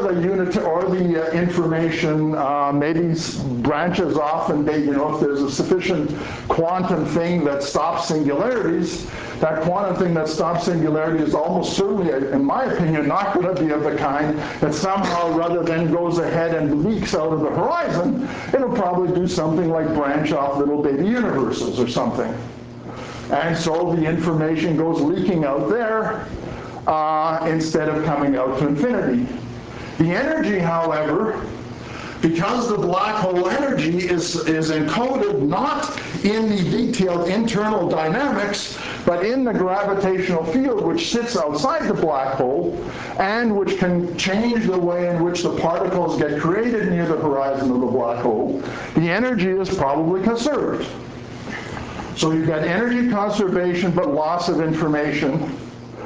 the information maybe branches off, and if there's a sufficient quantum thing that stops singularities, that quantum thing that stops singularity is almost certainly, in my opinion, not going to be of the kind that somehow rather than goes ahead and leaks out of the horizon, it'll probably do something like branch off little baby universes or something. And so the information goes leaking out there instead of coming out to infinity. The energy, however, because the black hole energy is encoded not in the detailed internal dynamics, but in the gravitational field which sits outside the black hole and which can change the way in which the particles get created near the horizon of the black hole, the energy is probably conserved. So you've got energy conservation but loss of information,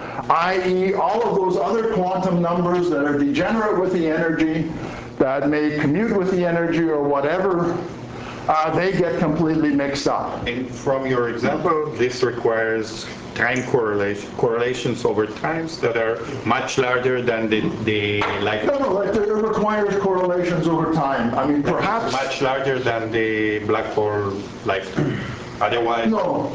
i.e. all of those other quantum numbers that are degenerate with the energy, that may commute with the energy or whatever, they get completely mixed up. And from your example, this requires time correlations over times that are much larger than the life. No, it requires correlations over time. I mean, perhaps much larger than the black hole lifetime. Otherwise,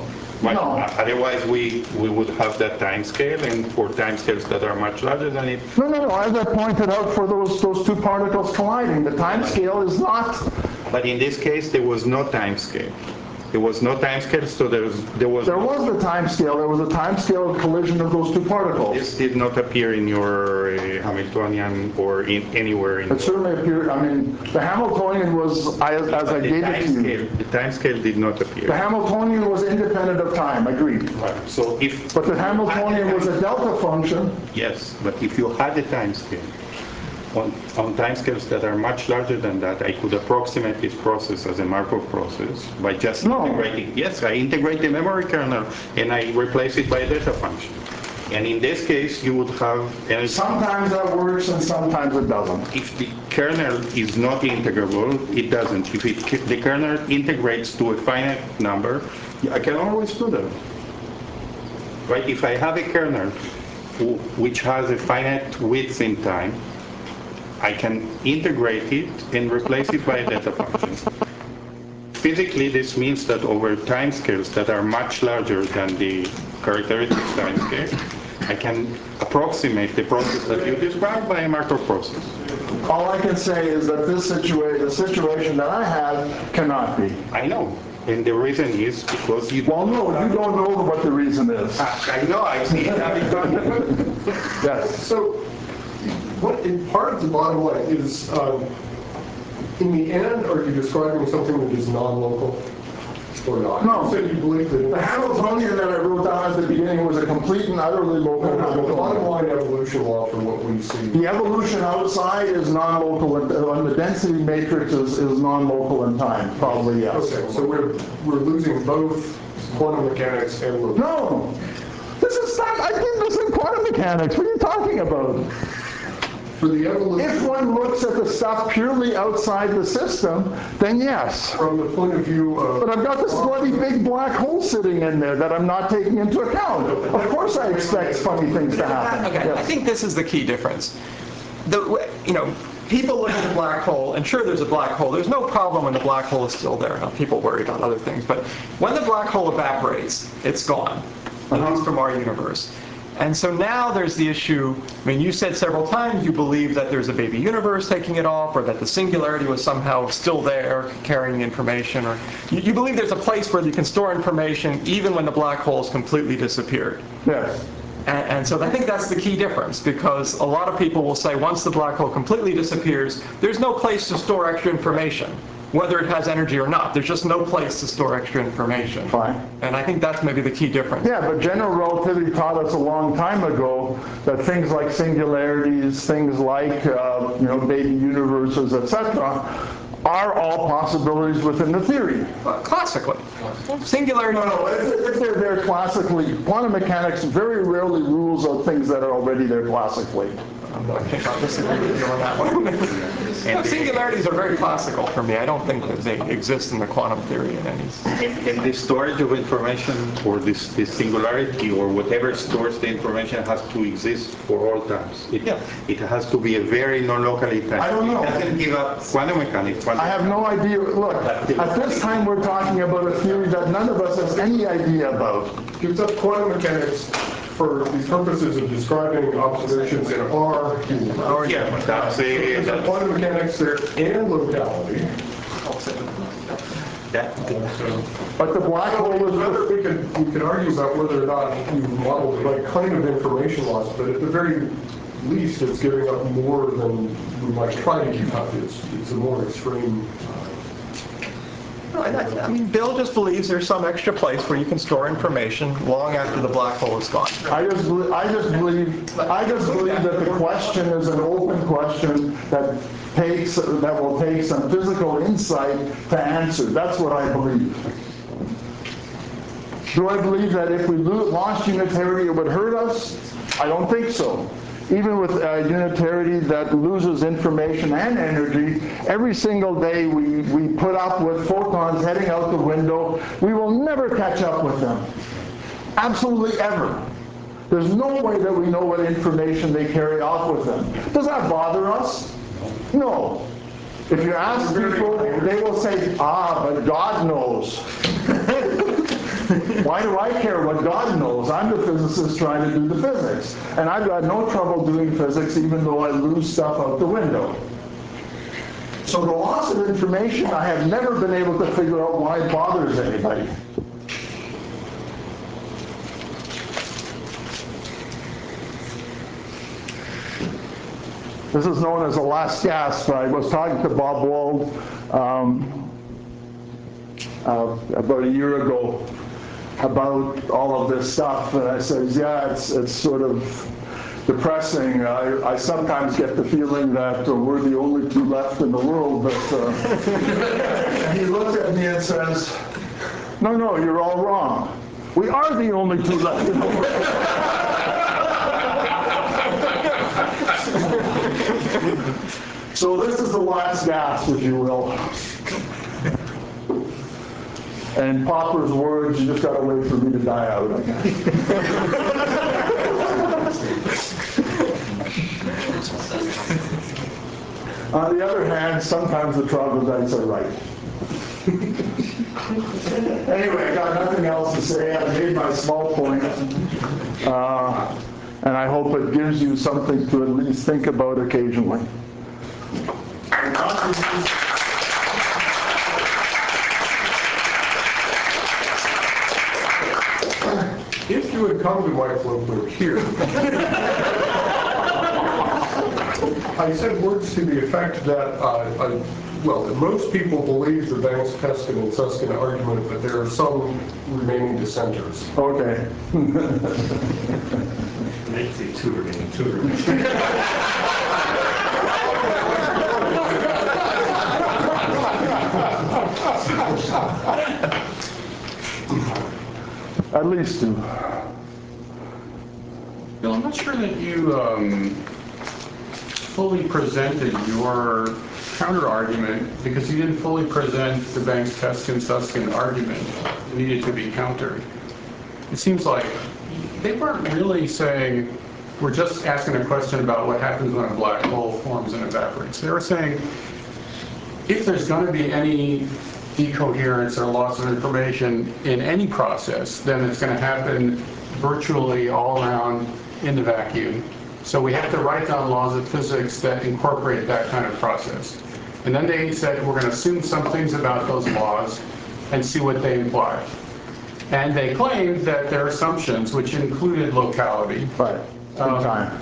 otherwise we would have that time scale, and for time scales that are much larger than it. No. As I pointed out, for those two particles colliding, the time scale is not. But in this case, there was no time scale. There was no time scale, so there was. There was the time scale. There was a time scale of collision of those two particles. This did not appear in your Hamiltonian or in anywhere in. It certainly appeared. I mean, the Hamiltonian was as I gave it to you. The time scale did not appear. The Hamiltonian was independent of time. Agreed. Right. So if. But the Hamiltonian was a delta function. Yes, but if you had a time scale. On timescales that are much larger than that, I could approximate this process as a Markov process by just integrating. Yes, I integrate the memory kernel and I replace it by a delta function. And in this case, you would have. Sometimes that works and sometimes it doesn't. If the kernel is not integrable, it doesn't. If the kernel integrates to a finite number, I can always do that. Right? If I have a kernel which has a finite width in time, I can integrate it and replace it by a delta function. Physically, this means that over timescales that are much larger than the characteristic timescale, I can approximate the process that you described by a Markov process. All I can say is that the situation that I have cannot be. I know. And the reason is because you... Well, no, you don't know what the reason is. I know, I see it having done. Yes. So, part of the bottom line is, in the end, are you describing something that is non-local or not? No. You said you believe that... The Hamiltonian that I wrote down at the beginning was a complete and utterly local. The bottom line evolution law for what we see. The evolution outside is non-local, and the density matrix is non-local in time, probably, yes. Okay, so we're losing both quantum mechanics and local. No! This is not, I did this in quantum mechanics. What are you talking about? For the evolution... If one looks at the stuff purely outside the system, then yes. From the point of view of... But I've got this bloody big black hole sitting in there that I'm not taking into account. Of course I expect funny things to happen. Okay, Yes. I think this is the key difference. People look at the black hole, and sure, there's a black hole. There's no problem when the black hole is still there. Now, people worry about other things, but when the black hole evaporates, it's gone, at least from our universe. And so now there's the issue, I mean, you said several times you believe that there's a baby universe taking it off, or that the singularity was somehow still there carrying the information, or you believe there's a place where you can store information even when the black hole has completely disappeared. Yes. And so I think that's the key difference, because a lot of people will say once the black hole completely disappears, there's no place to store extra information, whether it has energy or not. There's just no place to store extra information. Fine. And I think that's maybe the key difference. Yeah, but general relativity taught us a long time ago that things like singularities, things like baby universes, etc., are all possibilities within the theory. Classically. Singularity. No, if they're there classically, quantum mechanics very rarely rules out things that are already there classically. I think I'll disagree with you on that one. Singularities are very classical for me. I don't think that they exist in the quantum theory in any sense. And the storage of information, or this singularity, or whatever stores the information, has to exist for all times. It has to be a very non-locally time. I don't know. It doesn't give up quantum mechanics. I have no idea. Look, at this time we're talking about a theory that none of us has any idea about. Gives up quantum mechanics for the purposes of describing observations in our universe. Yeah, that's it. Gives up quantum mechanics there and locality. But the black hole is... We could argue about whether or not you modeled the right kind of information loss, but at the very least it's giving up more than we might try to give up. It's a more extreme... I mean, Bill just believes there's some extra place where you can store information long after the black hole is gone. I just believe that the question is an open question that will take some physical insight to answer. That's what I believe. Do I believe that if we launched unitarity it would hurt us? I don't think so. Even with unitarity that loses information and energy, every single day we put up with photons heading out the window, we will never catch up with them. Absolutely ever. There's no way that we know what information they carry off with them. Does that bother us? No. If you ask people, they will say, but God knows. Why do I care what God knows? I'm the physicist trying to do the physics. And I've got no trouble doing physics even though I lose stuff out the window. So the loss of information, I have never been able to figure out why it bothers anybody. This is known as the last gasp. I was talking to Bob Wald about a year ago about all of this stuff, and I said, yeah, it's sort of depressing. I sometimes get the feeling that we're the only two left in the world, but and he looked at me and says, no, you're all wrong. We are the only two left in the world. So this is the last gasp, if you will. And Popper's words, you just got to wait for me to die out, I guess. On the other hand, sometimes the troglodytes are right. Anyway, I got nothing else to say. I made my small point. And I hope it gives you something to at least think about occasionally. If you had come to my club here, I said words to the effect that, that most people believe the Banks-Peskin and Susskind argument, but there are some remaining dissenters. Okay. Maybe two remaining. At least two. Bill, I'm not sure that you fully presented your counter-argument, because you didn't fully present the Banks-Peskin-Susskind argument that needed to be countered. It seems like they weren't really saying, we're just asking a question about what happens when a black hole forms and evaporates. They were saying, if there's going to be any decoherence or loss of information in any process, then it's going to happen virtually all around in the vacuum. So we have to write down laws of physics that incorporate that kind of process. And then they said, we're going to assume some things about those laws and see what they imply. And they claimed that their assumptions, which included locality, right, time. Yeah.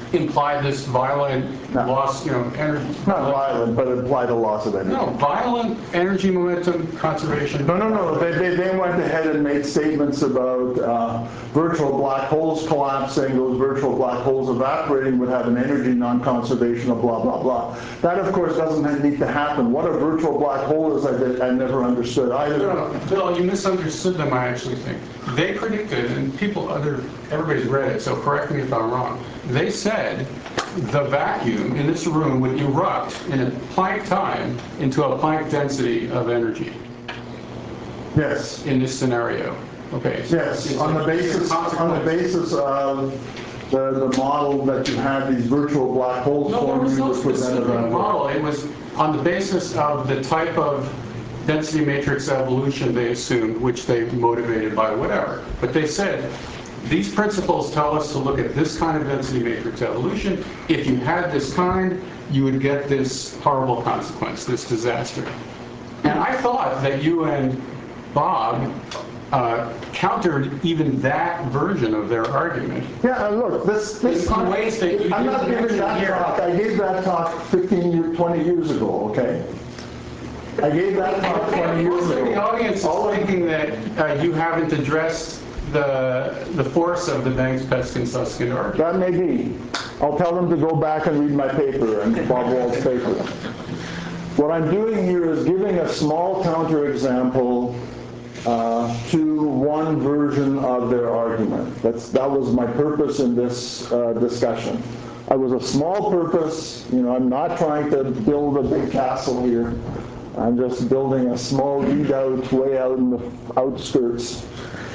imply this violent loss, energy. Not violent, but imply the loss of energy. No, violent energy momentum conservation. No. They went ahead and made statements about virtual black holes collapsing, those virtual black holes evaporating would have an energy non-conservation of blah, blah, blah. That, of course, doesn't need to happen. What a virtual black hole is, I never understood either. No, Bill, you misunderstood them, I actually think. They predicted, and everybody's read it, so correct me if I'm wrong. They said the vacuum in this room would erupt in a Planck time into a Planck density of energy. Yes. In this scenario. Okay. So yes, on the basis of the model that you had these virtual black holes forming. No, there was no specific model. It was on the basis of the type of density matrix evolution they assumed, which they motivated by whatever. But they said, these principles tell us to look at this kind of density matrix evolution. If you had this kind, you would get this horrible consequence, this disaster. And I thought that you and Bob countered even that version of their argument. Yeah, look, this in ways that you I'm not giving that talk. I gave that talk 20 years ago, okay? I gave that talk 20 years ago. The audience is thinking that you haven't addressed the force of the Banks-Peskin-Susskind argument. That may be. I'll tell them to go back and read my paper and Bob Wald's paper. What I'm doing here is giving a small counterexample to one version of their argument. That was my purpose in this discussion. I was a small purpose. I'm not trying to build a big castle here. I'm just building a small redoubt way out in the outskirts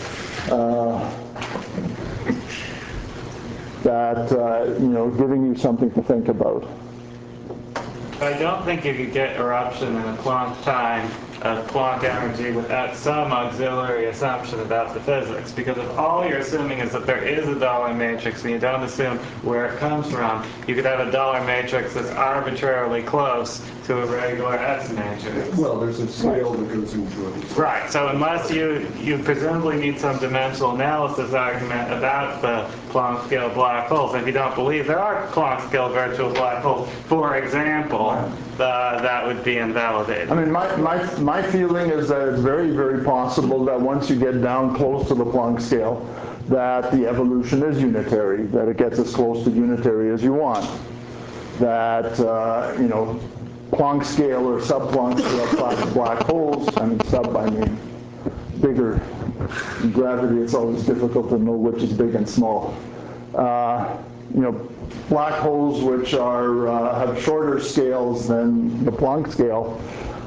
giving you something to think about. I don't think you could get eruption in a Planck time of Planck energy without some auxiliary assumption about the physics, because if all you're assuming is that there is a dollar matrix and you don't assume where it comes from, you could have a dollar matrix that's arbitrarily close to a regular S matrix. Well, there's a scale that goes into it. Right, so unless you presumably need some dimensional analysis argument about the Planck scale black holes, if you don't believe there are Planck scale virtual black holes, for example, that would be invalidated. I mean, my feeling is that it's very, very possible that once you get down close to the Planck scale, that the evolution is unitary, that it gets as close to unitary as you want. That, Planck scale or sub-Planck scale black holes, I mean sub, I mean bigger. In gravity, it's always difficult to know which is big and small. Black holes which have shorter scales than the Planck scale,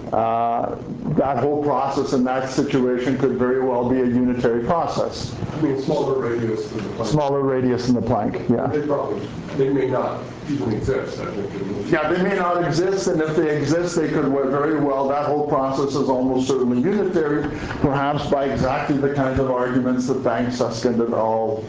that whole process in that situation could very well be a unitary process. I mean, smaller radius than the Planck. Smaller radius than the Planck, yeah. They may not even exist, I think. Yeah, they may not exist, and if they exist, they could very well, that whole process is almost certainly unitary, perhaps by exactly the kinds of arguments that Banks-Susskind et al.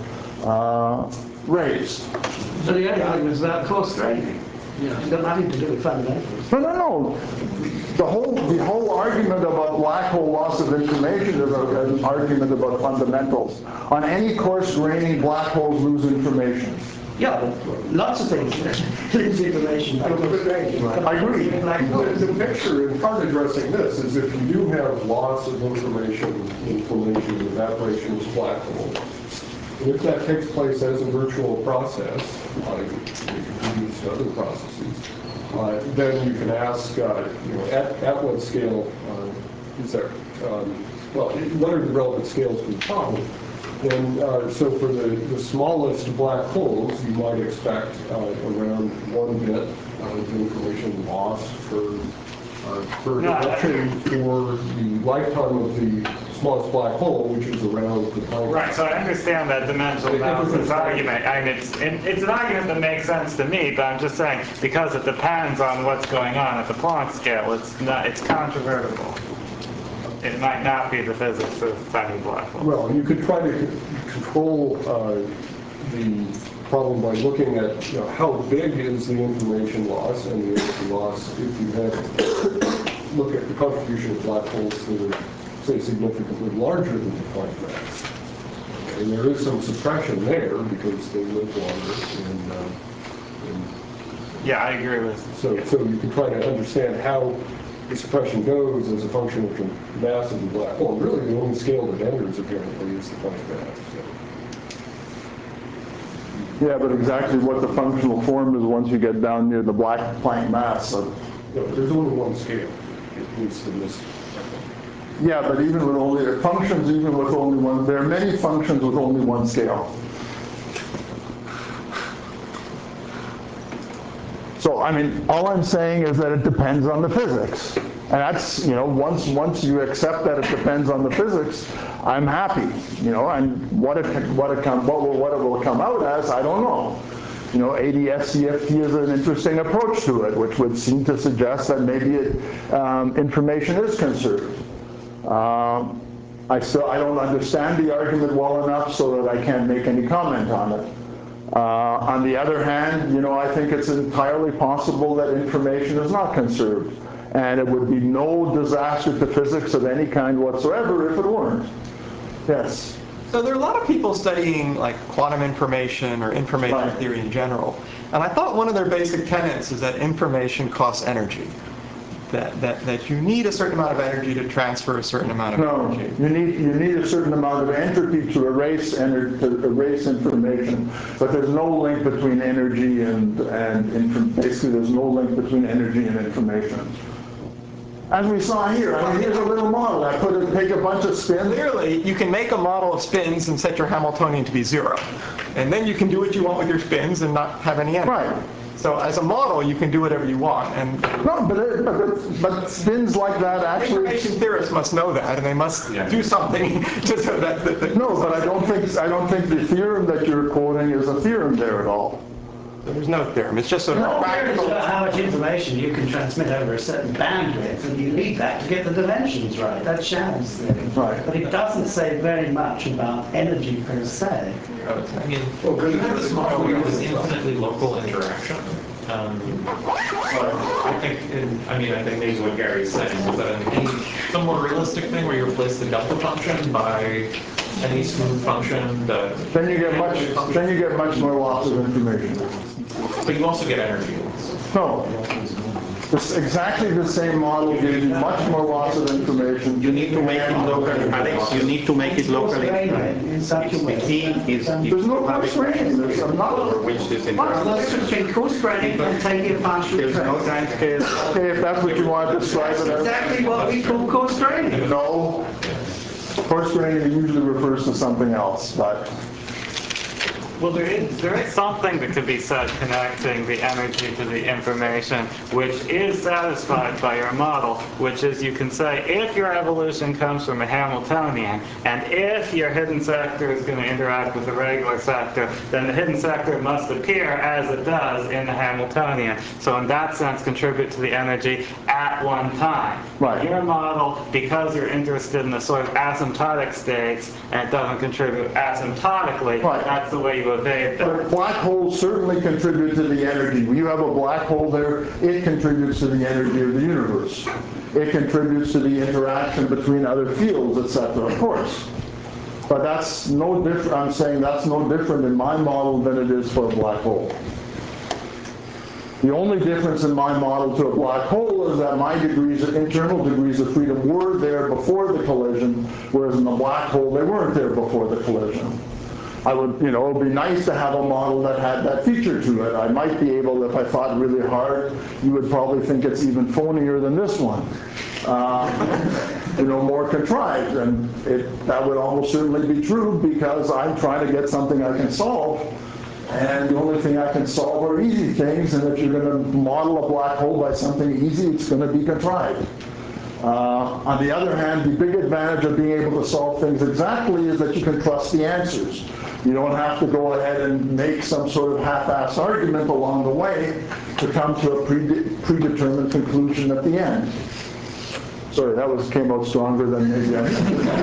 Raised. So the other argument is about coarse graining. It's got nothing to do with fundamentals. No. The whole argument about black hole loss of information is an argument about fundamentals. On any coarse graining, black holes lose information. Yeah, lots of things lose information. I agree. The picture, in part addressing this, is if you do have loss of information, evaporation of black hole, and if that takes place as a virtual process, like these other processes, then you can ask, at what scale is there? What are the relevant scales for the problem? And so for the smallest black holes, you might expect around 1 bit of information loss for eruption for the lifetime of the smallest black hole, which is around the Planck. Right, so I understand that dimensional analysis argument. I mean, it's an argument that makes sense to me, but I'm just saying, because it depends on what's going on at the Planck scale, it's controvertible. It might not be the physics of tiny black holes. Well, you could try to control the problem by looking at how big is the information loss and the energy loss if you had look at the contribution of black holes that are, say, significantly larger than the Planck mass. And there is some suppression there because they live longer and Yeah, I agree with. So you can try to understand how the suppression goes as a function of the mass of the black hole. Really, the only scale that enters, apparently, is the Planck mass. So. Yeah, but exactly what the functional form is once you get down near the black Planck mass. No, there's only one scale, at least in this. Yeah, but even with only functions, even with only one, there are many functions with only one scale. So, I mean, all I'm saying is that it depends on the physics. And that's, once you accept that it depends on the physics, I'm happy, and what it will come out as, I don't know. ADS-CFT is an interesting approach to it, which would seem to suggest that maybe information is conserved. I don't understand the argument well enough so that I can't make any comment on it. On the other hand, I think it's entirely possible that information is not conserved, and it would be no disaster to physics of any kind whatsoever if it weren't. Yes? So there are a lot of people studying like quantum information or information theory in general, and I thought one of their basic tenets is that information costs energy. That you need a certain amount of energy to transfer a certain amount of energy. No, you need a certain amount of entropy to erase information, but there's no link between energy and basically there's no link between energy and information. As we saw here, here's a little model. Take a bunch of spins. Clearly, you can make a model of spins and set your Hamiltonian to be 0. And then you can do what you want with your spins and not have any energy. Right. So as a model, you can do whatever you want. And no, but spins like that actually. Information theorists must know that, and they must do something to so that. No, but I don't think the theorem that you're quoting is a theorem there at all. There's no theorem. It's just a practical. About how much information you can transmit over a certain bandwidth, and you need that to get the dimensions right. That's Shannon's theory. Right. But it doesn't say very much about energy per se. I mean, you have this model where there's infinitely local interaction. I think maybe what Gary's saying is that some more realistic thing where you replace the delta function by any smooth function. Then you get much more loss of information. But you also get energy loss. No. It's exactly the same model gives you much more loss of information. You need to make it locally, Alex. You need to make it locally. The key is there's no coarse graining. There's for which this Let's just between coarse graining and taking a partial There's no time scale. Okay, if that's what you want to describe it as. Exactly what we call coarse graining. No. Coarse graining usually refers to something else, but. Well, there is something that could be said connecting the energy to the information, which is satisfied by your model, which is you can say if your evolution comes from a Hamiltonian, and if your hidden sector is going to interact with the regular sector, then the hidden sector must appear as it does in the Hamiltonian. So in that sense, contribute to the energy at one time. Right. Your model, because you're interested in the sort of asymptotic states, and it doesn't contribute asymptotically, that's the way you evade them. But black holes certainly contribute to the energy. When you have a black hole there, it contributes to the energy of the universe. It contributes to the interaction between other fields, etc., of course. But that's no different. I'm saying that's no different in my model than it is for a black hole. The only difference in my model to a black hole is that my internal degrees of freedom were there before the collision, whereas in the black hole they weren't there before the collision. It would be nice to have a model that had that feature to it. I might be able, if I thought really hard, you would probably think it's even phonier than this one. More contrived, and that would almost certainly be true because I'm trying to get something I can solve. And the only thing I can solve are easy things, and if you're going to model a black hole by something easy, it's going to be contrived. On the other hand, the big advantage of being able to solve things exactly is that you can trust the answers. You don't have to go ahead and make some sort of half-assed argument along the way to come to a predetermined conclusion at the end. Sorry, that came out stronger than maybe I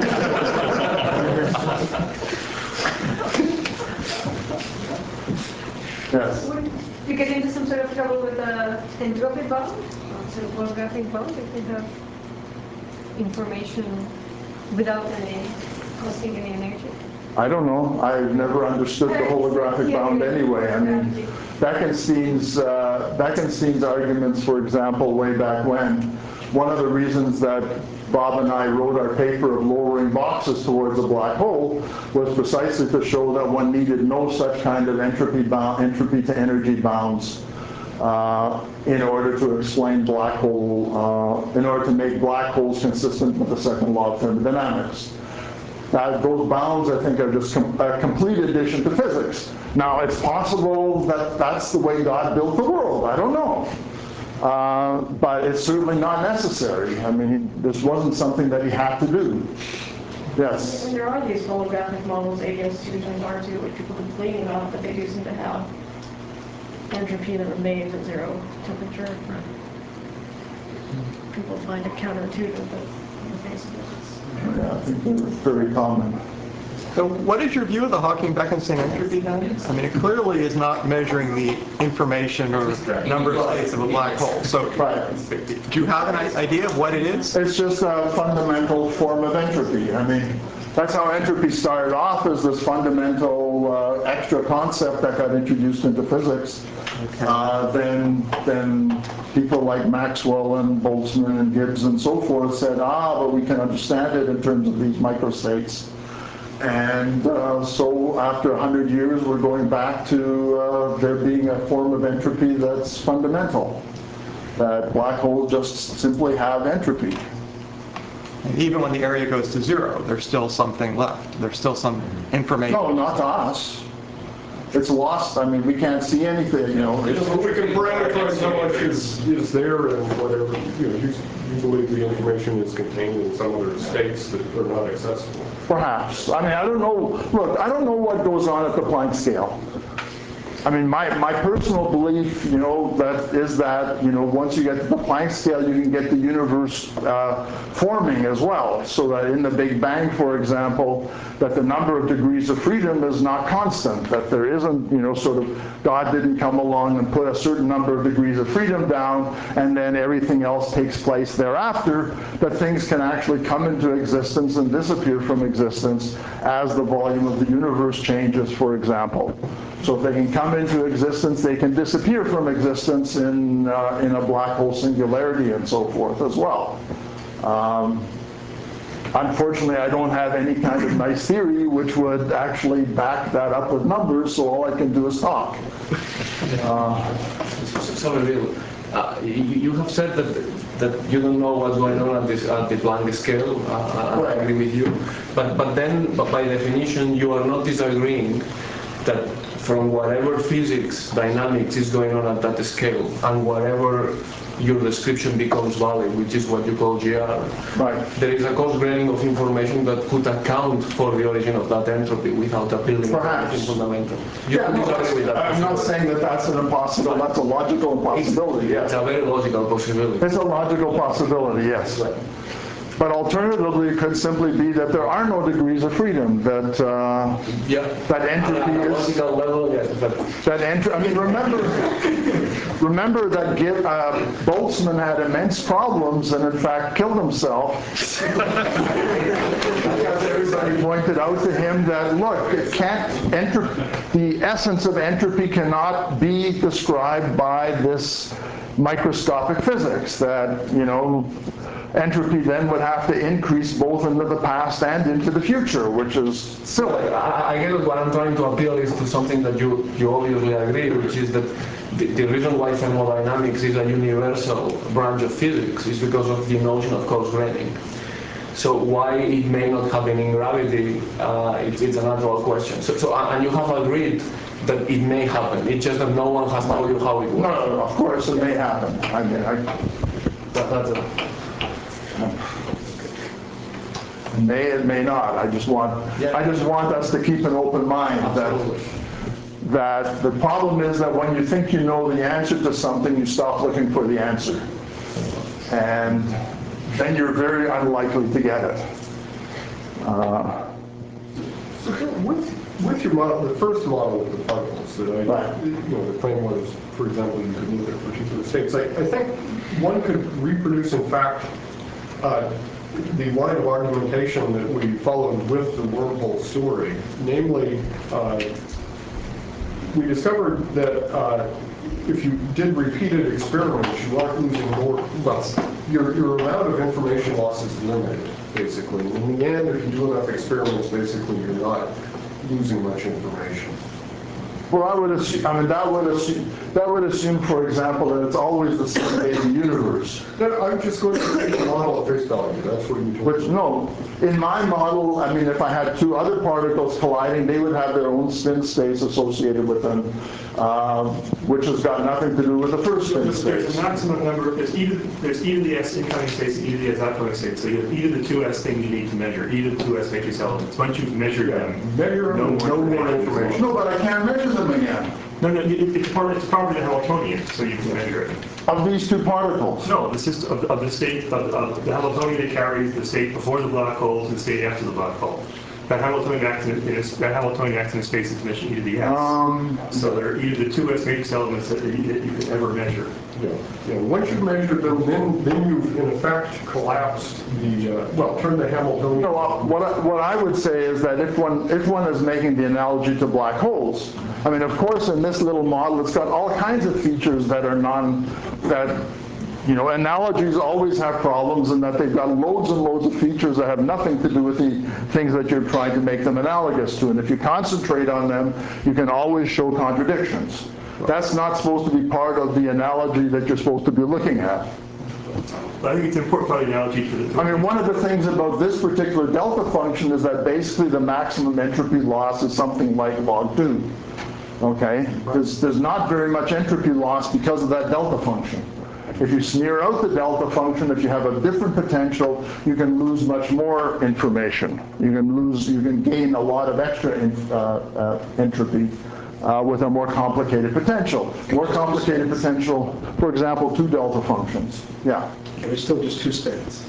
Yes. Would you get into some sort of trouble with the entropy bound, sort of holographic bound, if you have information without any costing any energy? I don't know. I've never understood the holographic bound anyway. I mean, Bekenstein's arguments, for example, way back when, one of the reasons that Bob and I wrote our paper of lowering boxes towards a black hole was precisely to show that one needed no such kind of entropy to energy bounds in order to explain black hole, in order to make black holes consistent with the second law of thermodynamics. Those bounds, I think, are just a complete addition to physics. Now, it's possible that that's the way God built the world. I don't know. But it's certainly not necessary. I mean, this wasn't something that he had to do. Yes? And there are these holographic models, ADS2 times R2, which people complain about, but they do seem to have entropy that remains at zero temperature. People find it counterintuitive, but in the face of it, Yeah, I think they're very common. So what is your view of the Hawking-Bekenstein entropy then? I mean, it clearly is not measuring the information or number of states of a black hole. So do you have an idea of what it is? It's just a fundamental form of entropy. I mean, that's how entropy started off, as this fundamental extra concept that got introduced into physics. Then people like Maxwell and Boltzmann and Gibbs and so forth said, but we can understand it in terms of these microstates. And so after 100 years, we're going back to there being a form of entropy that's fundamental. That black holes just simply have entropy. And even when the area goes to zero, there's still something left. There's still some information. No, not to us. It's lost. I mean, we can't see anything, you know. We can parameterize how much is there and whatever. You believe the information is contained in some other states that are not accessible. Perhaps. I mean, I don't know. Look, I don't know what goes on at the Planck scale. I mean, my personal belief, that once you get to the Planck scale, you can get the universe forming as well. So that in the Big Bang, for example, that the number of degrees of freedom is not constant. That there isn't, God didn't come along and put a certain number of degrees of freedom down, and then everything else takes place thereafter. That things can actually come into existence and disappear from existence as the volume of the universe changes, for example. So if they can come into existence, they can disappear from existence in a black hole singularity and so forth as well. Unfortunately, I don't have any kind of nice theory which would actually back that up with numbers, so all I can do is talk. Sorry, Bill. You have said that you don't know what's going on at the Planck scale. I agree with you. But then, by definition, you are not disagreeing that from whatever physics, dynamics is going on at that scale, and whatever your description becomes valid, which is what you call GR, right. There is a coarse graining of information that could account for the origin of that entropy without appealing to anything fundamental. I'm not saying that that's an impossible, that's a logical impossibility, yes. It's a very logical possibility. It's a logical possibility, yes. Right. But alternatively, it could simply be that there are no degrees of freedom. That that entropy is. I mean, remember that Boltzmann had immense problems and in fact killed himself because everybody pointed out to him that look, it can't the essence of entropy cannot be described by this microscopic physics. That entropy then would have to increase both into the past and into the future, which is silly. I guess what I'm trying to appeal is to something that you obviously agree, which is that the reason why thermodynamics is a universal branch of physics is because of the notion of coarse graining. So why it may not happen in gravity, it's a natural question. And you have agreed that it may happen. It's just that no one has told you how it works. No, of course it may happen. I mean, that's it. It may not. I just want us to keep an open mind that the problem is that when you think you know the answer to something, you stop looking for the answer. And then you're very unlikely to get it. With your model, the first model of the particles, the claim was, for example, you could look at particular states. I think one could reproduce, in fact, the line of argumentation that we followed with the wormhole story, namely we discovered that if you did repeated experiments, you aren't losing more, well, your amount of information loss is limited, basically. In the end, if you do enough experiments, basically you're not losing much information. Well, I would assume, I mean, that would assume, for example, that it's always the same day in the universe. I'm just going to take the model at face value. That's what you told me. No, in my model, I mean, if I had two other particles colliding, they would have their own spin states associated with them, which has got nothing to do with the first spin There's states. a maximum number. There's either the S incoming states and either the S outgoing states. So you have either the two S things you need to measure, either the two S matrix elements. Once you've measured them, no more information. No, but I can't measure them again. No, it's part of the Hamiltonian, so you can measure it. Of these two particles? No, the system of the state of the Hamiltonian that carries the state before the black holes and the state after the black hole. That Hamiltonian acts in a space that's measured either the S. So they're either the two S matrix elements that you could ever measure. Yeah. Once you've measured them, then you've in effect collapsed turn the Hamiltonian. No, what I would say is that if one is making the analogy to black holes, I mean, of course, in this little model, it's got all kinds of features that are analogies always have problems in that they've got loads and loads of features that have nothing to do with the things that you're trying to make them analogous to. And if you concentrate on them, you can always show contradictions. That's not supposed to be part of the analogy that you're supposed to be looking at. I think it's an important part of the analogy for the... I mean, one of the things about this particular delta function is that basically the maximum entropy loss is something like log 2. Okay? There's not very much entropy loss because of that delta function. If you smear out the delta function, if you have a different potential, you can lose much more information. You can gain a lot of extra entropy with a more complicated potential. More complicated potential, for example, two delta functions. Yeah. There's still just two spins.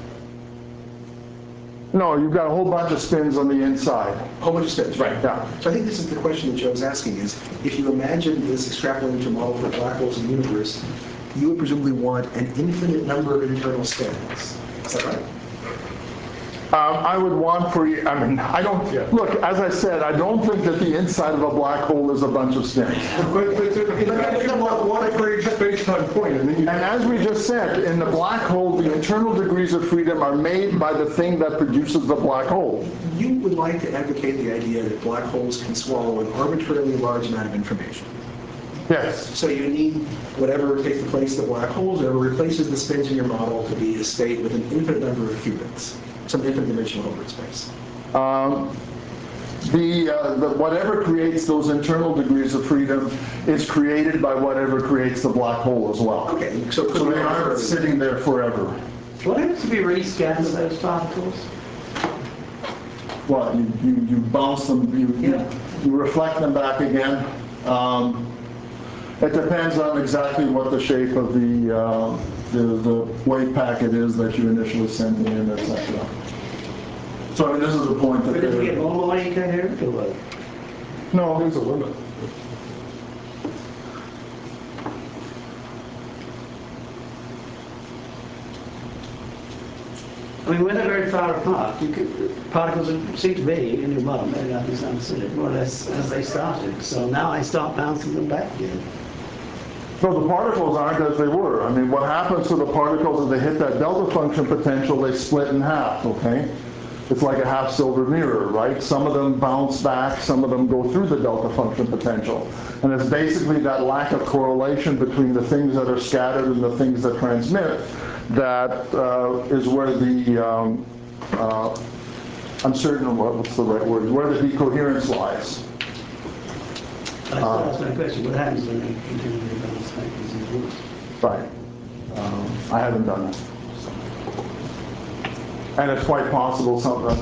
No, you've got a whole bunch of spins on the inside. A whole bunch of spins, right. Yeah. So I think this is the question that Joe's asking is, if you imagine this extrapolating to a model for black holes in the universe, you would presumably want an infinite number of internal spins. Is that right? I would want I don't, look, as I said, I don't think that the inside of a black hole is a bunch of spins. But imagine what creates space-time point. And as we just said, in the black hole, the internal degrees of freedom are made by the thing that produces the black hole. You would like to advocate the idea that black holes can swallow an arbitrarily large amount of information. Yes. So you need whatever takes the place of the black holes, whatever replaces the spins in your model to be a state with an infinite number of qubits, some infinite dimensional over space. Whatever creates those internal degrees of freedom is created by whatever creates the black hole as well. Okay, so they aren't sitting there forever. What happens if you rescan those particles? Well, you bounce them, you reflect them back again. It depends on exactly what the shape of the wave packet is that you initially send in, etc. So I mean, this is the point that... But if you get normally coherent or what? No. There's a limit. I mean, when they're very far apart, particles seem to be in your model, maybe I misunderstood it, more or less as they started. So now I start bouncing them back again. No, the particles aren't as they were. I mean, what happens to the particles as they hit that delta function potential, they split in half, okay? It's like a half-silver mirror, right? Some of them bounce back, some of them go through the delta function potential. And it's basically that lack of correlation between the things that are scattered and the things that transmit that is where the, I'm certain what's the right word, where the decoherence lies. That's my question. What happens when they continue to bounce back as these rules? Right. I haven't done it. And it's quite possible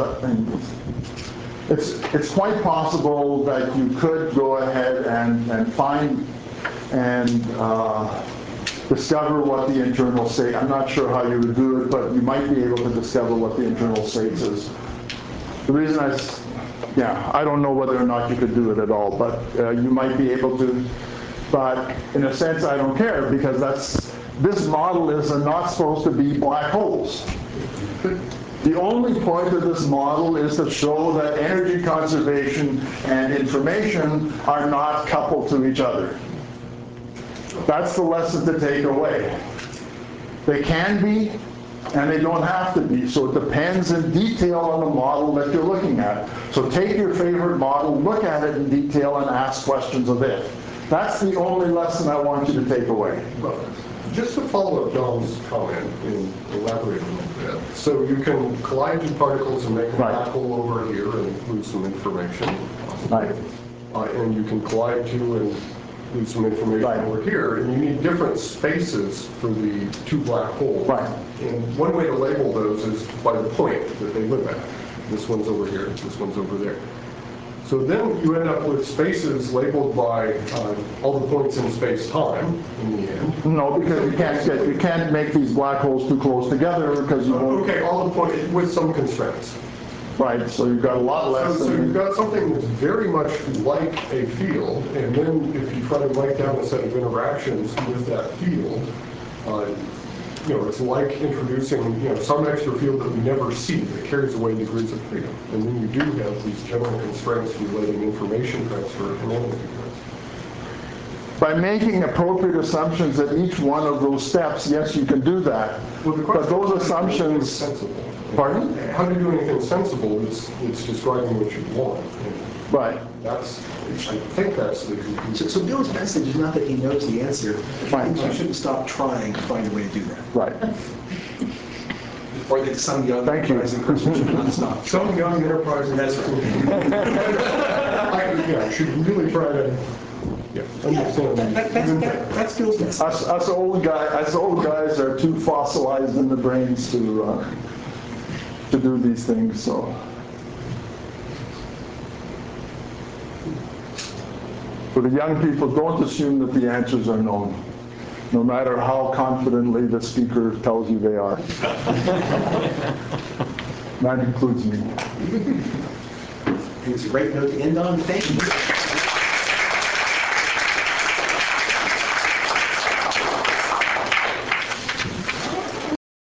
it's quite possible that you could go ahead and find and discover what the internal state. I'm not sure how you would do it, but you might be able to discover what the internal states is. The reason I don't know whether or not you could do it at all, but you might be able to. But in a sense, I don't care because this model is not supposed to be black holes. The only point of this model is to show that energy conservation and information are not coupled to each other. That's the lesson to take away. They can be, and they don't have to be. So it depends in detail on the model that you're looking at. So take your favorite model, look at it in detail, and ask questions of it. That's the only lesson I want you to take away. Just to follow up Don's comment and elaborate a little bit. So you can collide two particles and make a black hole over here and lose some information. Right. And you can collide two and lose some information over here. And you need different spaces for the two black holes. Right. And one way to label those is by the point that they live at. This one's over here, this one's over there. So then you end up with spaces labeled by all the points in space-time in the end. No, because you can't make these black holes too close together because you won't. Okay, all the points with some constraints. Right, so you've got a lot less. So you've got something that's very much like a field, and then if you try to write down a set of interactions with that field, it's like introducing some extra field that we never see that carries away degrees of freedom. And then you do have these general constraints relating information transfer and energy transfer. By making appropriate assumptions at each one of those steps, yes, you can do that. Well, but those assumptions. Sensible. Pardon? How to do anything sensible is describing what you want. Right. I think that's the conclusion. So Bill's message is not that he knows the answer. Right. You shouldn't stop trying to find a way to do that. Right. Or that some young enterprising person should not stop. Some young enterprising person should really try to understand. That's Bill's message. Us old guys are too fossilized in the brains to do these things. So. For the young people, don't assume that the answers are known, no matter how confidently the speaker tells you they are. That includes me. It's a great note to end on. Thank you.